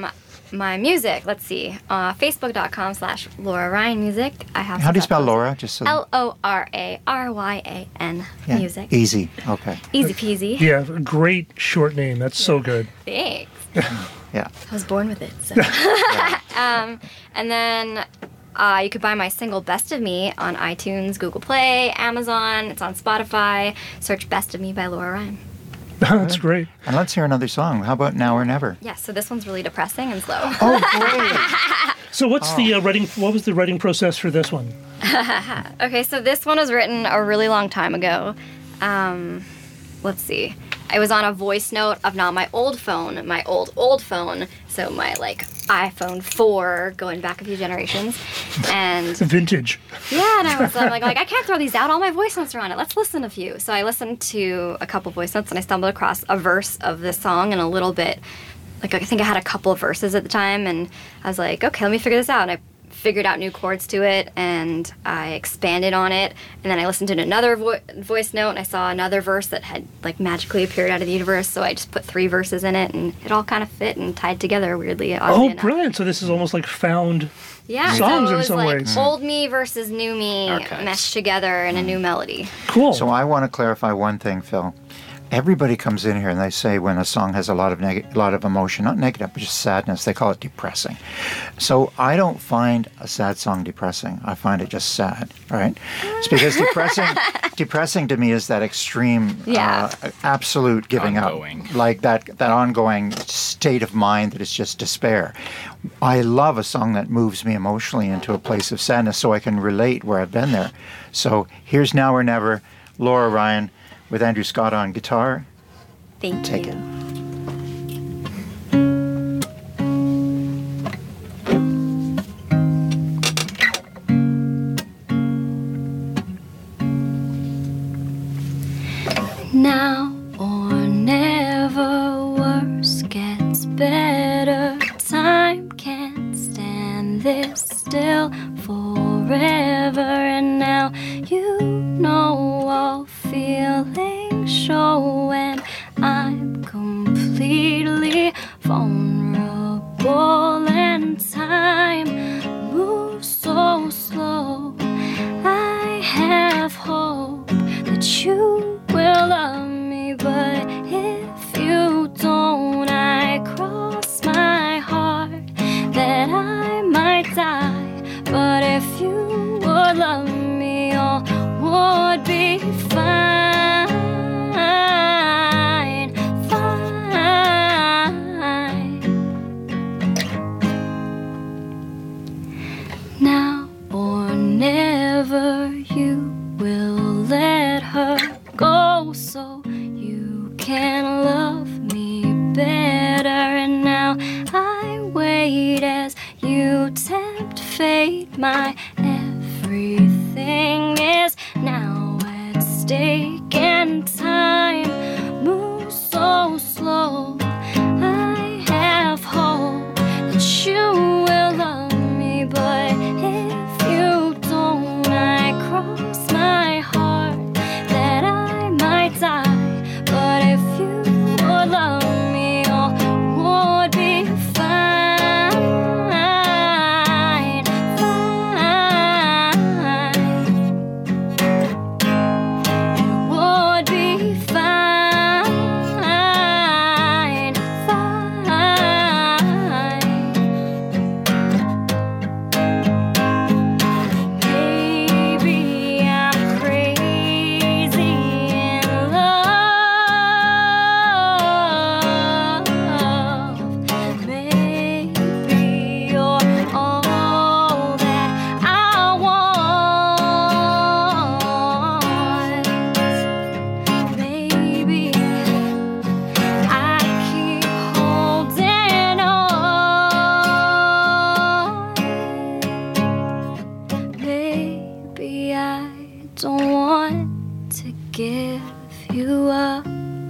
my music, let's see, uh, facebook.com slash Laura Ryan Music. I have. How do you spell some Laura? Just so L O R A R Y A N yeah. Music. Easy. Okay. Easy peasy. Yeah, great short name. That's so good. Thanks. Yeah. I was born with it. So. um, and then uh, you could buy my single Best of Me on iTunes, Google Play, Amazon. It's on Spotify. Search Best of Me by Laura Ryan. That's great. And let's hear another song. How about Now or Never? Yeah, so this one's really depressing and slow. Oh, great. So what's the uh, writing? What was the writing process for this one? Okay, so this one was written a really long time ago. Um, let's see. I was on a voice note of not my old phone, my old, old phone. So my, like, iPhone four, going back a few generations. And Vintage. yeah, and I was um, like, like, I can't throw these out. All my voice notes are on it. Let's listen to a few. So I listened to a couple voice notes, and I stumbled across a verse of this song and a little bit. Like, I think I had a couple of verses at the time, and I was like, okay, let me figure this out. And I figured out new chords to it, and I expanded on it, and then I listened to another vo- voice note, and I saw another verse that had, like, magically appeared out of the universe, so I just put three verses in it, and it all kind of fit and tied together weirdly. Oh, enough. brilliant. So this is almost like found Yeah, songs so it in was some like ways. old me versus new me Archives. meshed together in a new melody. Cool. So I want to clarify one thing, Phil. Everybody comes in here and they say when a song has a lot of neg- lot of emotion, not negative, but just sadness, they call it depressing. So I don't find a sad song depressing. I find it just sad, right? It's because depressing, depressing to me is that extreme, Yeah. uh, absolute giving Ongoing. up, like that that ongoing state of mind that is just despair. I love a song that moves me emotionally into a place of sadness, so I can relate where I've been there. So here's Now or Never, Laura Ryan, with Andrew Scott on guitar. Thank Take you. it. Now or never, worse gets better. Time can't stand this still forever. And now you know all feelings show, and I'm completely vulnerable. And time moves so slow. I have hope that you will love me, but if you don't, I cross my heart that I might die. But if you would love me, all would be fine, fine. Now or never, you will let her go so you can love me better. And now I wait as you tempt fate. My everything is now at stake, and time moves so slow. I have hope that you will love me, but if you don't, I cross my heart that I might die. But if you would love me, all would be fine, fine. It would be fine, fine. Maybe I'm crazy in love. Maybe you're all that I want. Maybe I keep holding on. Maybe I don't want to give you up.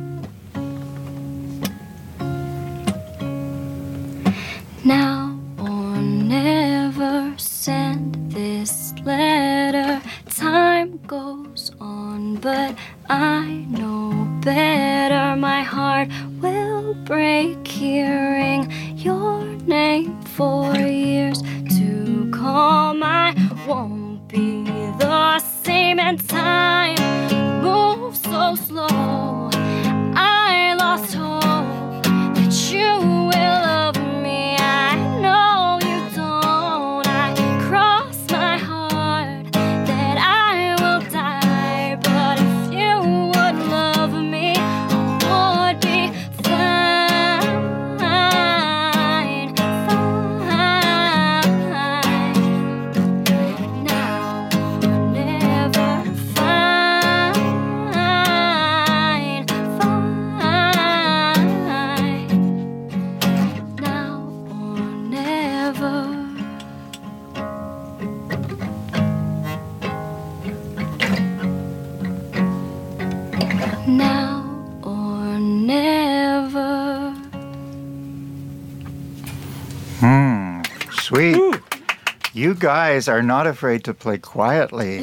Now or never, send this letter. Time goes on, but I know better. My heart will break hearing your name for years to come. I won't be the same, and time moves so slow. I lost hope that you will love me. I know you don't. I cross my heart that I will die, but if you would love me, I would be fine, fine. Now or never, fine, fine. Now or never. Now or never. Hmm, sweet. You guys are not afraid to play quietly.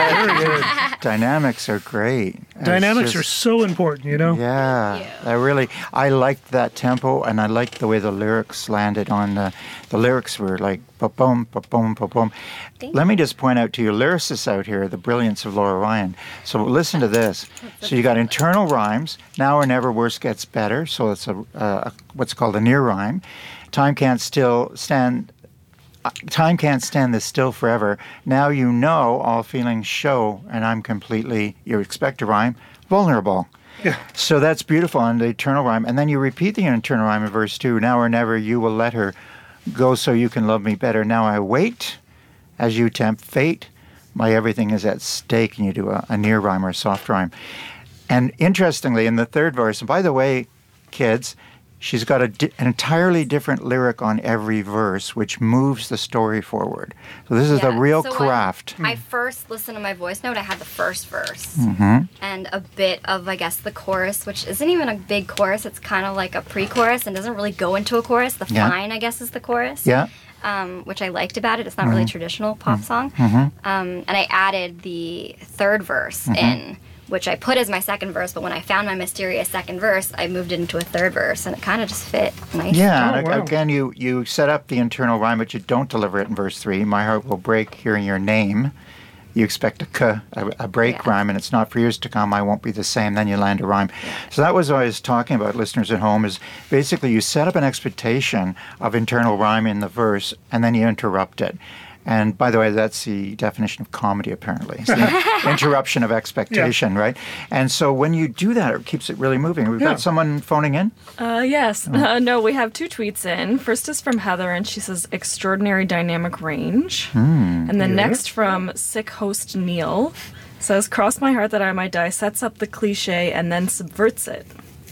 That- dynamics are great. It's Dynamics just- are so important, you know? Yeah, I really, I liked that tempo, and I liked the way the lyrics landed on the, the lyrics were like, ba-boom, ba-boom, ba-boom. Let me just point out to you lyricists out here, the brilliance of Laura Ryan. So listen to this. So you got internal rhymes, now or never, worse gets better. So it's a, uh, what's called a near rhyme. Time can't still stand, uh, time can't stand this still forever. Now you know all feelings show, and I'm completely, you expect a rhyme, vulnerable. Yeah. So that's beautiful on the eternal rhyme. And then you repeat the internal rhyme in verse two. Now or never you will let her go so you can love me better. Now I wait as you tempt fate. My everything is at stake. And you do a, a near rhyme or a soft rhyme. And interestingly, in the third verse, and by the way, kids, she's got a di- an entirely different lyric on every verse, which moves the story forward. So this is the Yeah, real so when craft. I first listened to my voice note, I had the first verse Mhm. and a bit of, I guess, the chorus, which isn't even a big chorus. It's kind of like a pre-chorus and doesn't really go into a chorus. The Yeah. fine, I guess, is the chorus. Yeah. Um, which I liked about it. It's not really a traditional pop song. Mhm. Um, and I added the third verse Mhm. in, which I put as my second verse, but when I found my mysterious second verse, I moved it into a third verse, and it kind of just fit nice. Yeah, Oh, and wow. again, you, you set up the internal rhyme, but you don't deliver it in verse three. My heart will break hearing your name. You expect a k, a, a break Yeah. rhyme, and it's not for years to come. I won't be the same. Then you land a rhyme. So that was what I was talking about, listeners at home, is basically you set up an expectation of internal rhyme in the verse, and then you interrupt it. And by the way, that's the definition of comedy, apparently. It's the interruption of expectation, right? And so when you do that, it keeps it really moving. We've Yeah. got someone phoning in. Uh, yes. Uh, no, we have two tweets in. First is from Heather, and she says, extraordinary dynamic range. Hmm. And then Yeah. next from sick host Neil says, cross my heart that I might die, sets up the cliche and then subverts it.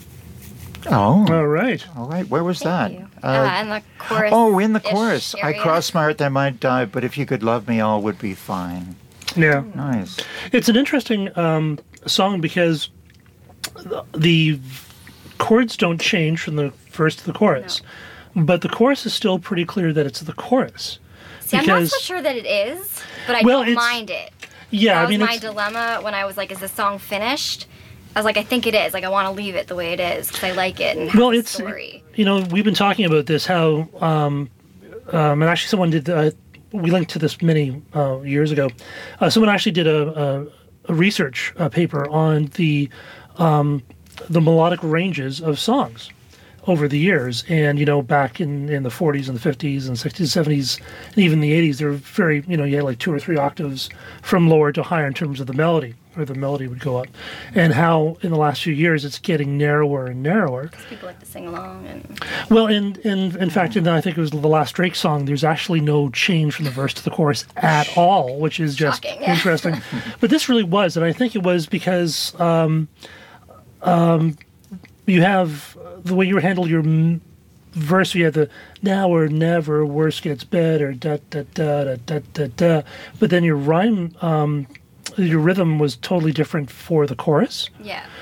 Oh. All right. All right. Where was Thank that? you. Uh, and the chorus. Oh, in the chorus. I area. crossed my heart that I might die, but if you could love me, all would be fine. Yeah. Nice. It's an interesting um, song because the, the chords don't change from the verse to the chorus, but the chorus is still pretty clear that it's the chorus. See, I'm not so because- sure that it is, but I Well, don't it's- mind it. Yeah, that I mean, was my it's, dilemma when I was like, is the song finished? I was like, I think it is. Like, I want to leave it the way it is because I like it and have well, the it's story. you know we've been talking about this how um, um, and actually someone did uh, we linked to this many uh, years ago. Uh, someone actually did a, a, a research uh, paper on the um, the melodic ranges of songs over the years, and you know back in, in the forties and the fifties and sixties, seventies, and even the eighties, they were very you know you had like two or three octaves from lower to higher in terms of the melody, or the melody would go up, and how in the last few years it's getting narrower and narrower. People like to sing along. and Well, in in in fact, in the, I think it was the last Drake song. There's actually no change from the verse to the chorus at all, which is just Shocking, yeah. interesting. But this really was, and I think it was because um, um, you have the way you handle your m- verse. You have the now or never, worse gets better, da da da da da da da. But then your rhyme, um, your rhythm was totally different for the chorus. Yeah.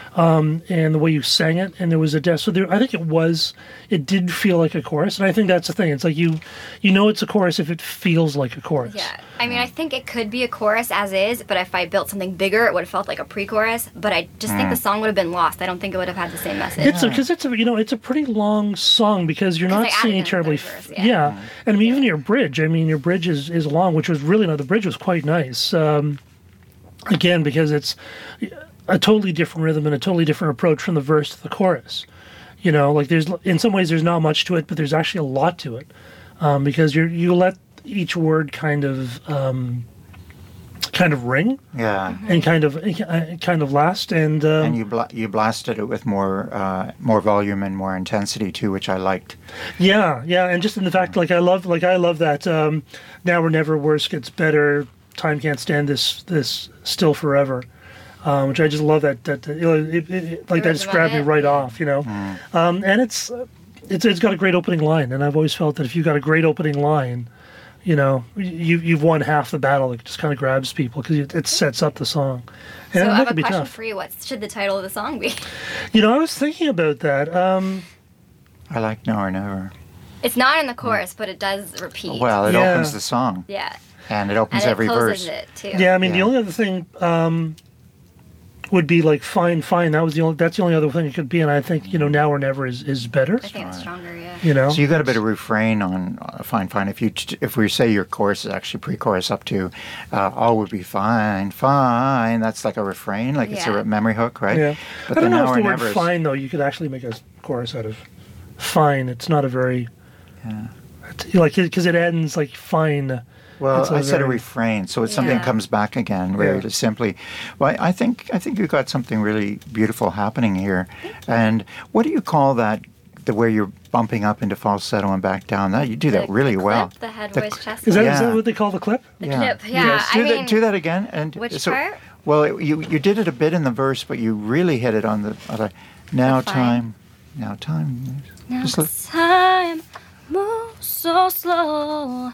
um, and the way you sang it, and there was a death. So there, I think it was, it did feel like a chorus, and I think that's the thing. It's like you, you know, it's a chorus if it feels like a chorus. Yeah, I mean, I think it could be a chorus as is, but if I built something bigger, it would have felt like a pre-chorus. But I just think the song would have been lost. I don't think it would have had the same message. It's because it's a you know it's a pretty long song because you're 'Cause not they added singing in the terribly. third verse, f- yeah. yeah, and I mean even your bridge. I mean your bridge is, is long, which was really no. The bridge was quite nice. Um, again, because it's a totally different rhythm and a totally different approach from the verse to the chorus. You know, like there's in some ways there's not much to it, but there's actually a lot to it um, because you you let each word kind of. Um, kind of ring Yeah. and kind of uh, kind of last and um, And you bla- you blasted it with more uh, more volume and more intensity too, which I liked. yeah yeah and just in the fact like I love like I love that um, now or never, worse gets better, time can't stand this this still forever, um, which I just love that that you know, it, it, it, like that just rhythm of grabbed me it, right yeah. off, you know. um, and it's uh, it's it's got a great opening line, and I've always felt that if you've got a great opening line, you know, you, you've won half the battle. It just kind of grabs people because it, it sets up the song. And So I that have can a be question tough. for you. What should the title of the song be? You know, I was thinking about that. Um, I like Now or Never. It's not in the chorus, but it does repeat. Well, it Yeah. opens the song, yeah. and it opens And it every closes verse. it, too. yeah, I mean, the Yeah. only other thing um, would be like fine, fine. That was the only. That's the only other thing it could be. And I think you know, now or never is, is better. I think it's stronger, yeah. You know. So you got a bit of refrain on uh, fine, fine. If you t- if we say your chorus is actually pre-chorus up to uh, all would be fine, fine. That's like a refrain, like it's a Yeah. re- memory hook, right? Yeah. But I don't the know now if or the word never is- fine though. You could actually make a chorus out of fine. It's not a very. It's like because it ends like fine. Well, It's a I said a very- refrain, so it's something Yeah. that comes back again, very Yeah. just simply. Well, I think I think you've got something really beautiful happening here. And what do you call that? The where you're bumping up into falsetto and back down. That you do that The- really the well. Clip, the head, The voice, cl- chest. Is that, is Yeah. that what they call the clip? The clip, yeah. Yes, I do, mean, that, do that again. And which so, part? Well, it, you you did it a bit in the verse, but you really hit it on the other. Now fine. time, now time. Now Just look- Time moves so slow.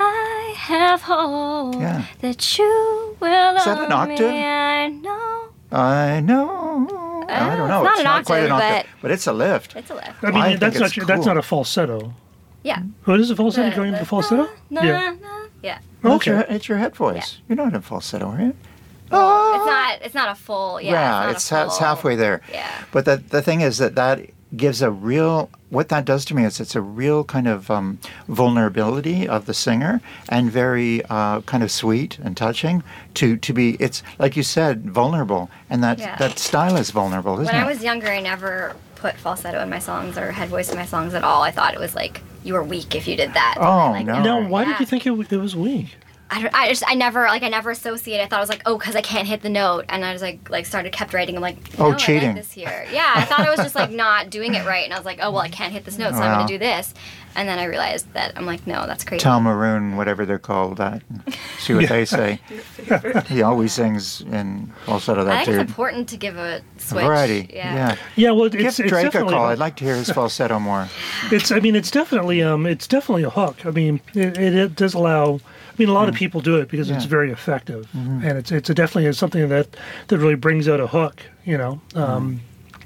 I have hope Yeah. that you will Is that love an octave? me. I know. I know. I don't know. it's not an quite an octave, octave, but it's a lift. It's a lift. I mean, I think that's not it's your- that's cool. not a falsetto. Yeah. What is a falsetto The- going into the- falsetto? Na, Yeah. na. Yeah. Well, Okay. It's your, it's your head voice. You're not in falsetto, are you? It's not. It's not a full. Yeah. Yeah, it's, it's, not a ha- it's full- halfway there. Yeah. But the the thing is that that gives a real. What that does to me is it's a real kind of um, vulnerability of the singer, and very uh, kind of sweet and touching. To to be, it's like you said, vulnerable, and that Yeah. that style is vulnerable, isn't When it? I was younger, I never put falsetto in my songs or head voice in my songs at all. I thought it was like you were weak if you did that. Oh, And I like no. it. Now, why Yeah. did you think it, w- it was weak? I, don't- I just I never like I never associated. I thought it was like, oh, because I can't hit the note, and I was like like started kept writing. I'm like, Oh, no, I cheating. like this here. Yeah, I thought I was just like not doing it right, and I was like, oh well, I can't hit this note, so I'm Wow. gonna do this. And then I realized that I'm like, no, that's crazy. Tom Maroon, whatever they're called, that. See what they say. He always sings in falsetto. I That think it's dude. important to give a switch. Variety. Yeah. Yeah. Yeah, well, it's, Give it's Drake a definitely call. I'd like to hear his falsetto more. It's. I mean, it's definitely. Um, it's definitely a hook. I mean, it, it, it does allow. I mean, a lot of people do it because it's Yeah. very effective, and it's it's a definitely is something that that really brings out a hook. You know, um,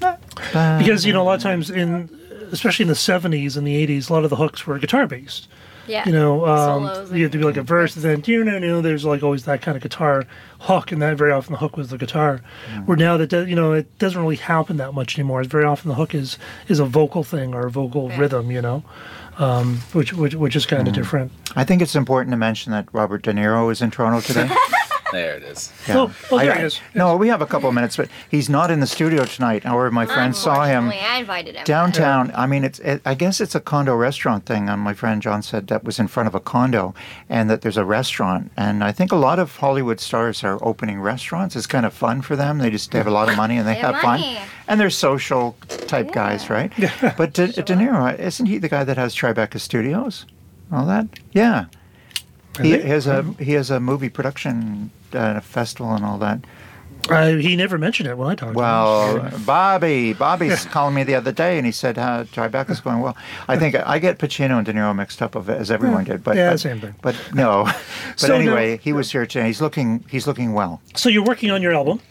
because you know a lot of times in, especially in the seventies and the eighties, a lot of the hooks were guitar based. Yeah. You know, Solos um, you had to be like a and verse, and then you know, no, there's like always that kind of guitar hook, and that very often the hook was the guitar. Where now that do- you know it doesn't really happen that much anymore. It's very often the hook is is a vocal thing or a vocal Yeah. rhythm. You know, um, which which which is kind of different. I think it's important to mention that Robert De Niro is in Toronto today. There it is. Oh, oh, there I- he is. No, we have a couple of minutes, but he's not in the studio tonight. However, my friend saw him Unfortunately, I invited him. downtown. I mean, it's. It, I guess it's a condo restaurant thing. And my friend John said that was in front of a condo, and that there's a restaurant. And I think a lot of Hollywood stars are opening restaurants. It's kind of fun for them. They just have a lot of money and they, They have have money. fun. And they're social type guys, right? But De, De Niro, isn't he the guy that has Tribeca Studios? All that? Yeah. He think- has a he has a movie production uh, festival and all that. Uh, he never mentioned it when I talked to him. Well, Bobby, Bobby's calling me the other day, and he said uh, Tribeca's going well. I think I get Pacino and De Niro mixed up of it, as everyone did, but Yeah, but, same thing. But no, but So anyway, now- he was here today. He's looking he's looking well. So you're working on your album,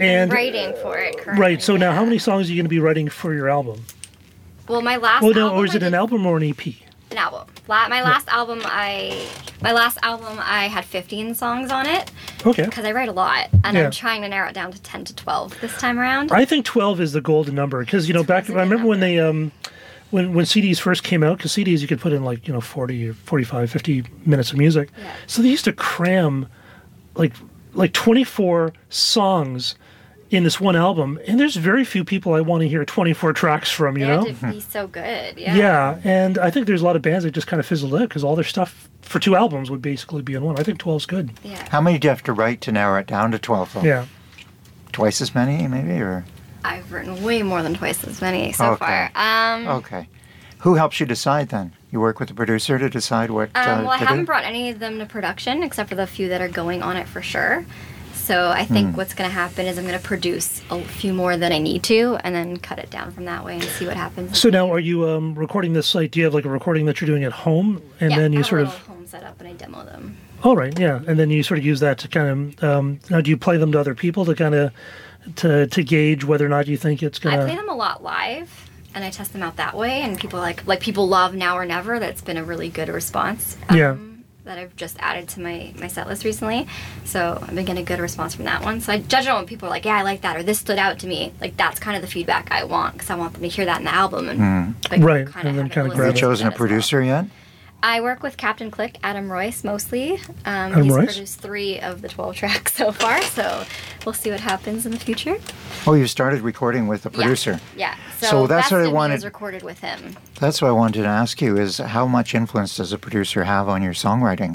And writing for it currently. right. So now, how yeah. many songs are you going to be writing for your album? Well, my last Well, no, album or is I it an did- album or an E P? An album. La- my last album, I my last album, I had fifteen songs on it Okay. because I write a lot, and Yeah. I'm trying to narrow it down to ten to twelve this time around. I think twelve is the golden number because you know back. a I good remember when number. they um, when when C Ds first came out, because C Ds you could put in like you know forty or forty-five, fifty minutes of music. Yeah. So they used to cram like like twenty-four songs in this one album, and there's very few people I want to hear twenty-four tracks from. You They know. had to be so good. Yeah. Yeah, and I think there's a lot of bands that just kind of fizzled out because all their stuff for two albums would basically be in one. I think twelve's good. Yeah. How many do you have to write to narrow it down to twelve? Though? Yeah. Twice as many, maybe, or I've written way more than twice as many so Okay. far. Um, okay. Who helps you decide then? You work with the producer to decide what um, uh, well, I to haven't do? brought any of them to production except for the few that are going on it for sure. So I think Hmm. what's going to happen is I'm going to produce a few more than I need to, and then cut it down from that way and see what happens. So now, are you um, recording this? Like, do you have like a recording that you're doing at home, and yeah, then I you have sort a of? little home setup and I demo them. Oh, right, yeah, and then you sort of use that to kind of. Um, now, do you play them to other people to kind of to to gauge whether or not you think it's I gonna? play them a lot live, and I test them out that way. And people like like people love Now or Never. That's been a really good response. Yeah. That I've just added to my my set list recently, so I've been getting a good response from that one. So I judge it when people are like, "Yeah, I like that," or "This stood out to me." Like that's kind of the feedback I want because I want them to hear that in the album and like, Right, kinda and then have it kinda listen grab Have it. you to chosen a that as well. producer yet? I work with Captain Click, Adam Royce, mostly. Um, Adam he's Royce? produced three of the twelve tracks so far, so we'll see what happens in the future. Oh, you started recording with a producer. Yeah. So, So that's Best what I of Me wanted- is recorded with him. That's what I wanted to ask you: is how much influence does a producer have on your songwriting?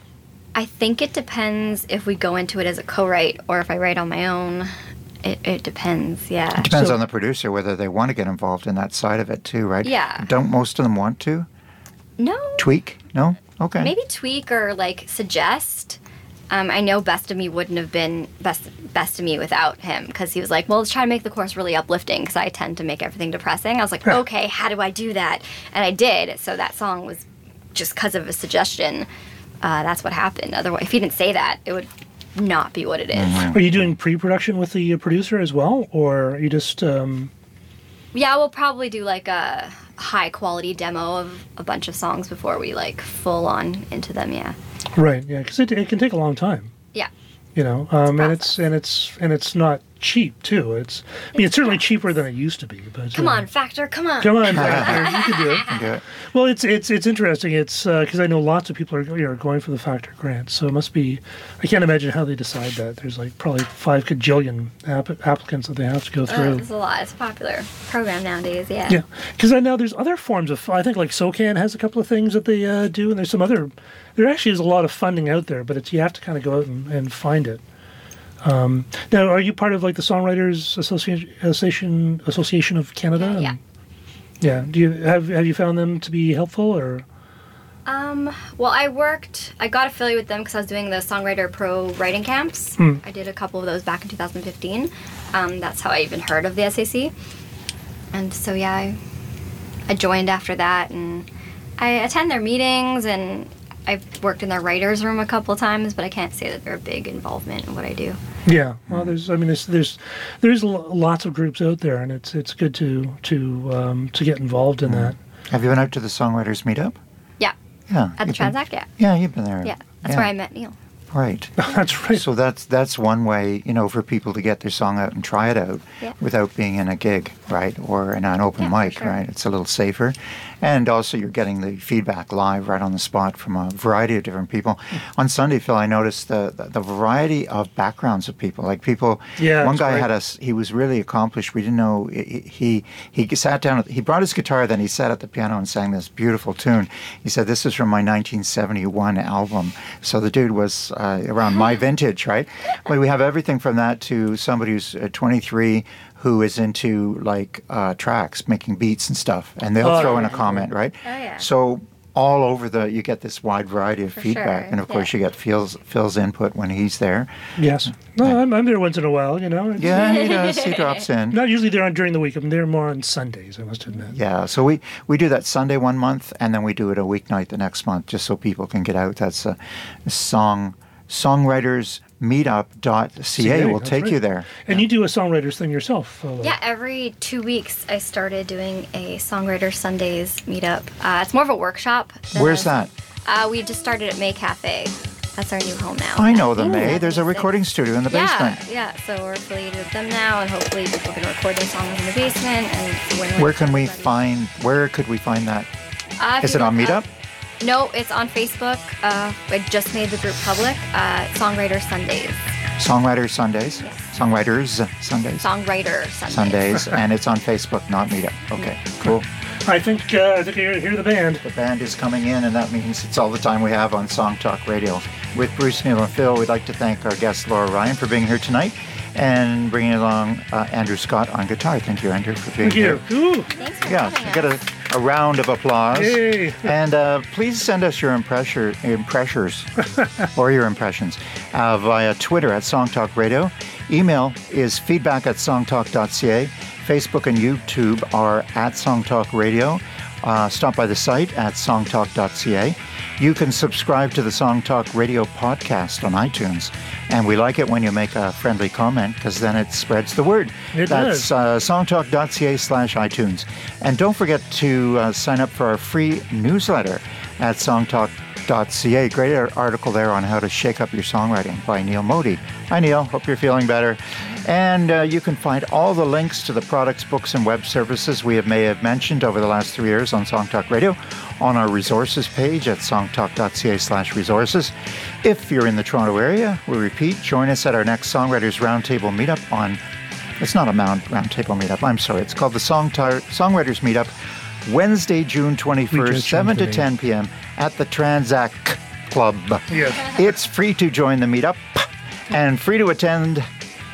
I think it depends if we go into it as a co-write or if I write on my own. It, it depends, yeah. It depends So- on the producer whether they want to get involved in that side of it too, right? Yeah. Don't most of them want to No, tweak? No. Okay. maybe tweak or like suggest. Um, I know Best of Me wouldn't have been Best Best of Me without him because he was like, well, let's try to make the chorus really uplifting because I tend to make everything depressing. I was like, Yeah. okay, how do I do that? And I did. So that song was just because of a suggestion. Uh, that's what happened. Otherwise, if he didn't say that, it would not be what it is. Mm-hmm. Are you doing pre-production with the uh, producer as well, or are you just? Um, Yeah, we'll probably do like a high quality demo of a bunch of songs before we like full on into them. Yeah. right, yeah, because it, it can take a long time. Yeah. You know, um, and it's process. and it's and it's not cheap too. It's I mean, it's certainly cheaper than it used to be. But Come uh, on, Factor, come on. come on, Factor, you can do it. Do it. Well, it's it's it's interesting. It's because I know lots of people are you know, going for the Factor grant, so it must be. I can't imagine how they decide that. There's like probably five kajillion app- applicants that they have to go Uh, through. it's a lot. It's a popular program nowadays. Yeah. Yeah, because I know there's other forms of. I think like SOCAN has a couple of things that they uh, do, and there's some other. There actually is a lot of funding out there, but it's you have to kind of go out and, and find it. Um, now, are you part of like the Songwriters Association Association Association of Canada? Yeah. Yeah. Do you have have you found them to be helpful or? Um. Well, I worked. I got affiliated with them because I was doing the Songwriter Pro writing camps. Hmm. I did a couple of those back in two thousand fifteen. Um, that's how I even heard of the S A C. And so yeah, I, I joined after that, and I attend their meetings, and I've worked in their writers' room a couple times, but I can't say that they're a big involvement in what I do. Yeah, well, there's, I mean, there's, there's, there's lo- lots of groups out there, and it's, it's good to, to, um, to get involved in that. Have you been out to the songwriters meetup? Yeah. Yeah. At the you've been- Transact, yeah. Yeah, you've been there. Yeah. That's where I met Neil. Right. That's right. So that's that's one way, you know, for people to get their song out and try it out Yeah. without being in a gig, right, or in an open Yeah, for mic, sure. right? It's a little safer, and also you're getting the feedback live right on the spot from a variety of different people. On Sunday, Phil, I noticed the the, the variety of backgrounds of people. Like people, Yeah, one it's guy great. had a s- he was really accomplished. We didn't know he he he sat down. He brought his guitar, then he sat at the piano and sang this beautiful tune. He said, "This is from my nineteen seventy-one album." So the dude was uh, around my vintage, right? But we have everything from that to somebody who's uh, twenty-three who is into like uh, tracks, making beats and stuff, and they'll Oh, throw in a yeah. comment, right? Oh, yeah. So all over the, you get this wide variety of For feedback, sure, and of course yeah. you get Phil's Phil's input when he's there. Yes. No, I'm, I'm there once in a while, you know. It's Yeah, he does. He drops in. Not usually there on during the week. I'm there more on Sundays, I must admit. Yeah, so we, we do that Sunday one month, and then we do it a weeknight the next month, just so people can get out. That's a song songwriters meetup dot c a will that's take right. you there. And you do a songwriters thing yourself. Uh, Yeah, every two weeks I started doing a Songwriter Sundays meetup. Uh, it's more of a workshop. than Where's a- that? Uh, we just started at May Cafe. That's our new home now. I know the Ooh, May. There's a music. recording studio in the Yeah, basement. yeah. So we're affiliated with them now, and hopefully people can record their songs in the basement. And it's a win-win Where for can we everybody. find, where could we find that? Uh, if Is you it on look Meetup? up- No, it's on Facebook. Uh, I just made the group public. Uh, Songwriter Sundays. Songwriter Sundays? Yes. Songwriters Sundays? Songwriter Sundays. Sundays, and it's on Facebook, not Meetup. Okay, cool. I think uh, I think I hear the band. The band is coming in, and that means it's all the time we have on Song Talk Radio. With Bruce, Neil, and Phil, we'd like to thank our guest, Laura Ryan, for being here tonight, and bringing along uh, Andrew Scott on guitar. Thank you, Andrew, for being Thank you. here. Ooh. Thanks for Yeah, having so get us. a, a round of applause. Yay. And uh, please send us your impressure, impressures or your impressions uh, via Twitter at Song Talk Radio. Email is feedback at songtalk dot c a. Facebook and YouTube are at Song Talk Radio. Uh, stop by the site at songtalk dot c a. You can subscribe to the Song Talk Radio podcast on iTunes. And we like it when you make a friendly comment because then it spreads the word. It That's does. uh, songtalk dot c a slash iTunes. And don't forget to uh, sign up for our free newsletter at songtalk dot c a. Great ar- article there on how to shake up your songwriting by Neil Modi. Hi, Neil. Hope you're feeling better. And uh, you can find all the links to the products, books, and web services we have may have mentioned over the last three years on Song Talk Radio on our resources page at songtalk dot c a slash resources. If you're in the Toronto area, we repeat, join us at our next Songwriters Roundtable meetup on, it's not a Mount Roundtable meetup, I'm sorry, it's called the Song Tar- Songwriters Meetup, Wednesday, June twenty-first, just seven to changed the name. ten p.m. at the Transac Club. Yes. It's free to join the meetup and free to attend.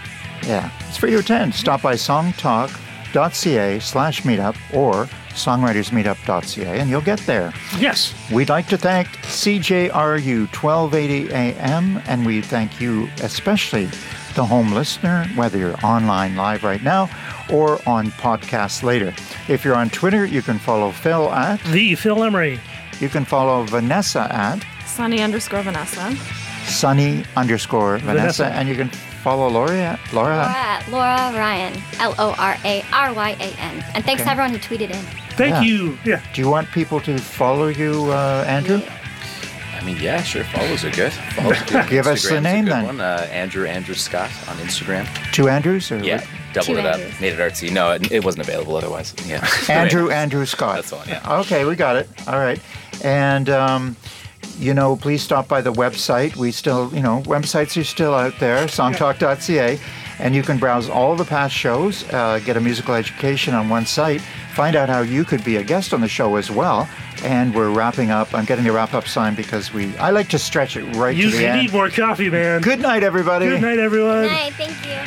Yeah, it's free to attend. Stop by songtalk dot c a slash meetup or songwriters meetup dot c a and you'll get there. Yes. We'd like to thank C J R U twelve eighty A M, and we thank you especially, the home listener, whether you're online live right now or on podcast later. If you're on Twitter, you can follow Phil at, The Phil Emery. you can follow Vanessa at Sunny underscore Vanessa. Sunny underscore Vanessa, Vanessa. and you can follow Laura at, Laura Laura at, at Laura Ryan. L O R A R Y A N. And thanks Okay. to everyone who tweeted in. Thank Yeah. you. Yeah. Do you want people to follow you, uh, Andrew? I mean, yeah, sure. Follows are good. Follows are good. Give us the Instagram's a name good then. One. Uh, Andrew Andrew Scott on Instagram. Two Andrews? Or Yeah, double Two it up. Andrews. Made it artsy. No, it, it wasn't available otherwise. Yeah. Andrew, Andrew Scott. That's the one, yeah. Okay, we got it. All right. And, um, you know, please stop by the website. We still, you know, websites are still out there, songtalk dot c a. And you can browse all the past shows, uh, get a musical education on one site, find out how you could be a guest on the show as well. And we're wrapping up. I'm getting the wrap-up sign because we, I like to stretch it right You, to the you end. need more coffee, man. Good night, everybody. Good night, everyone. Good night. Thank you.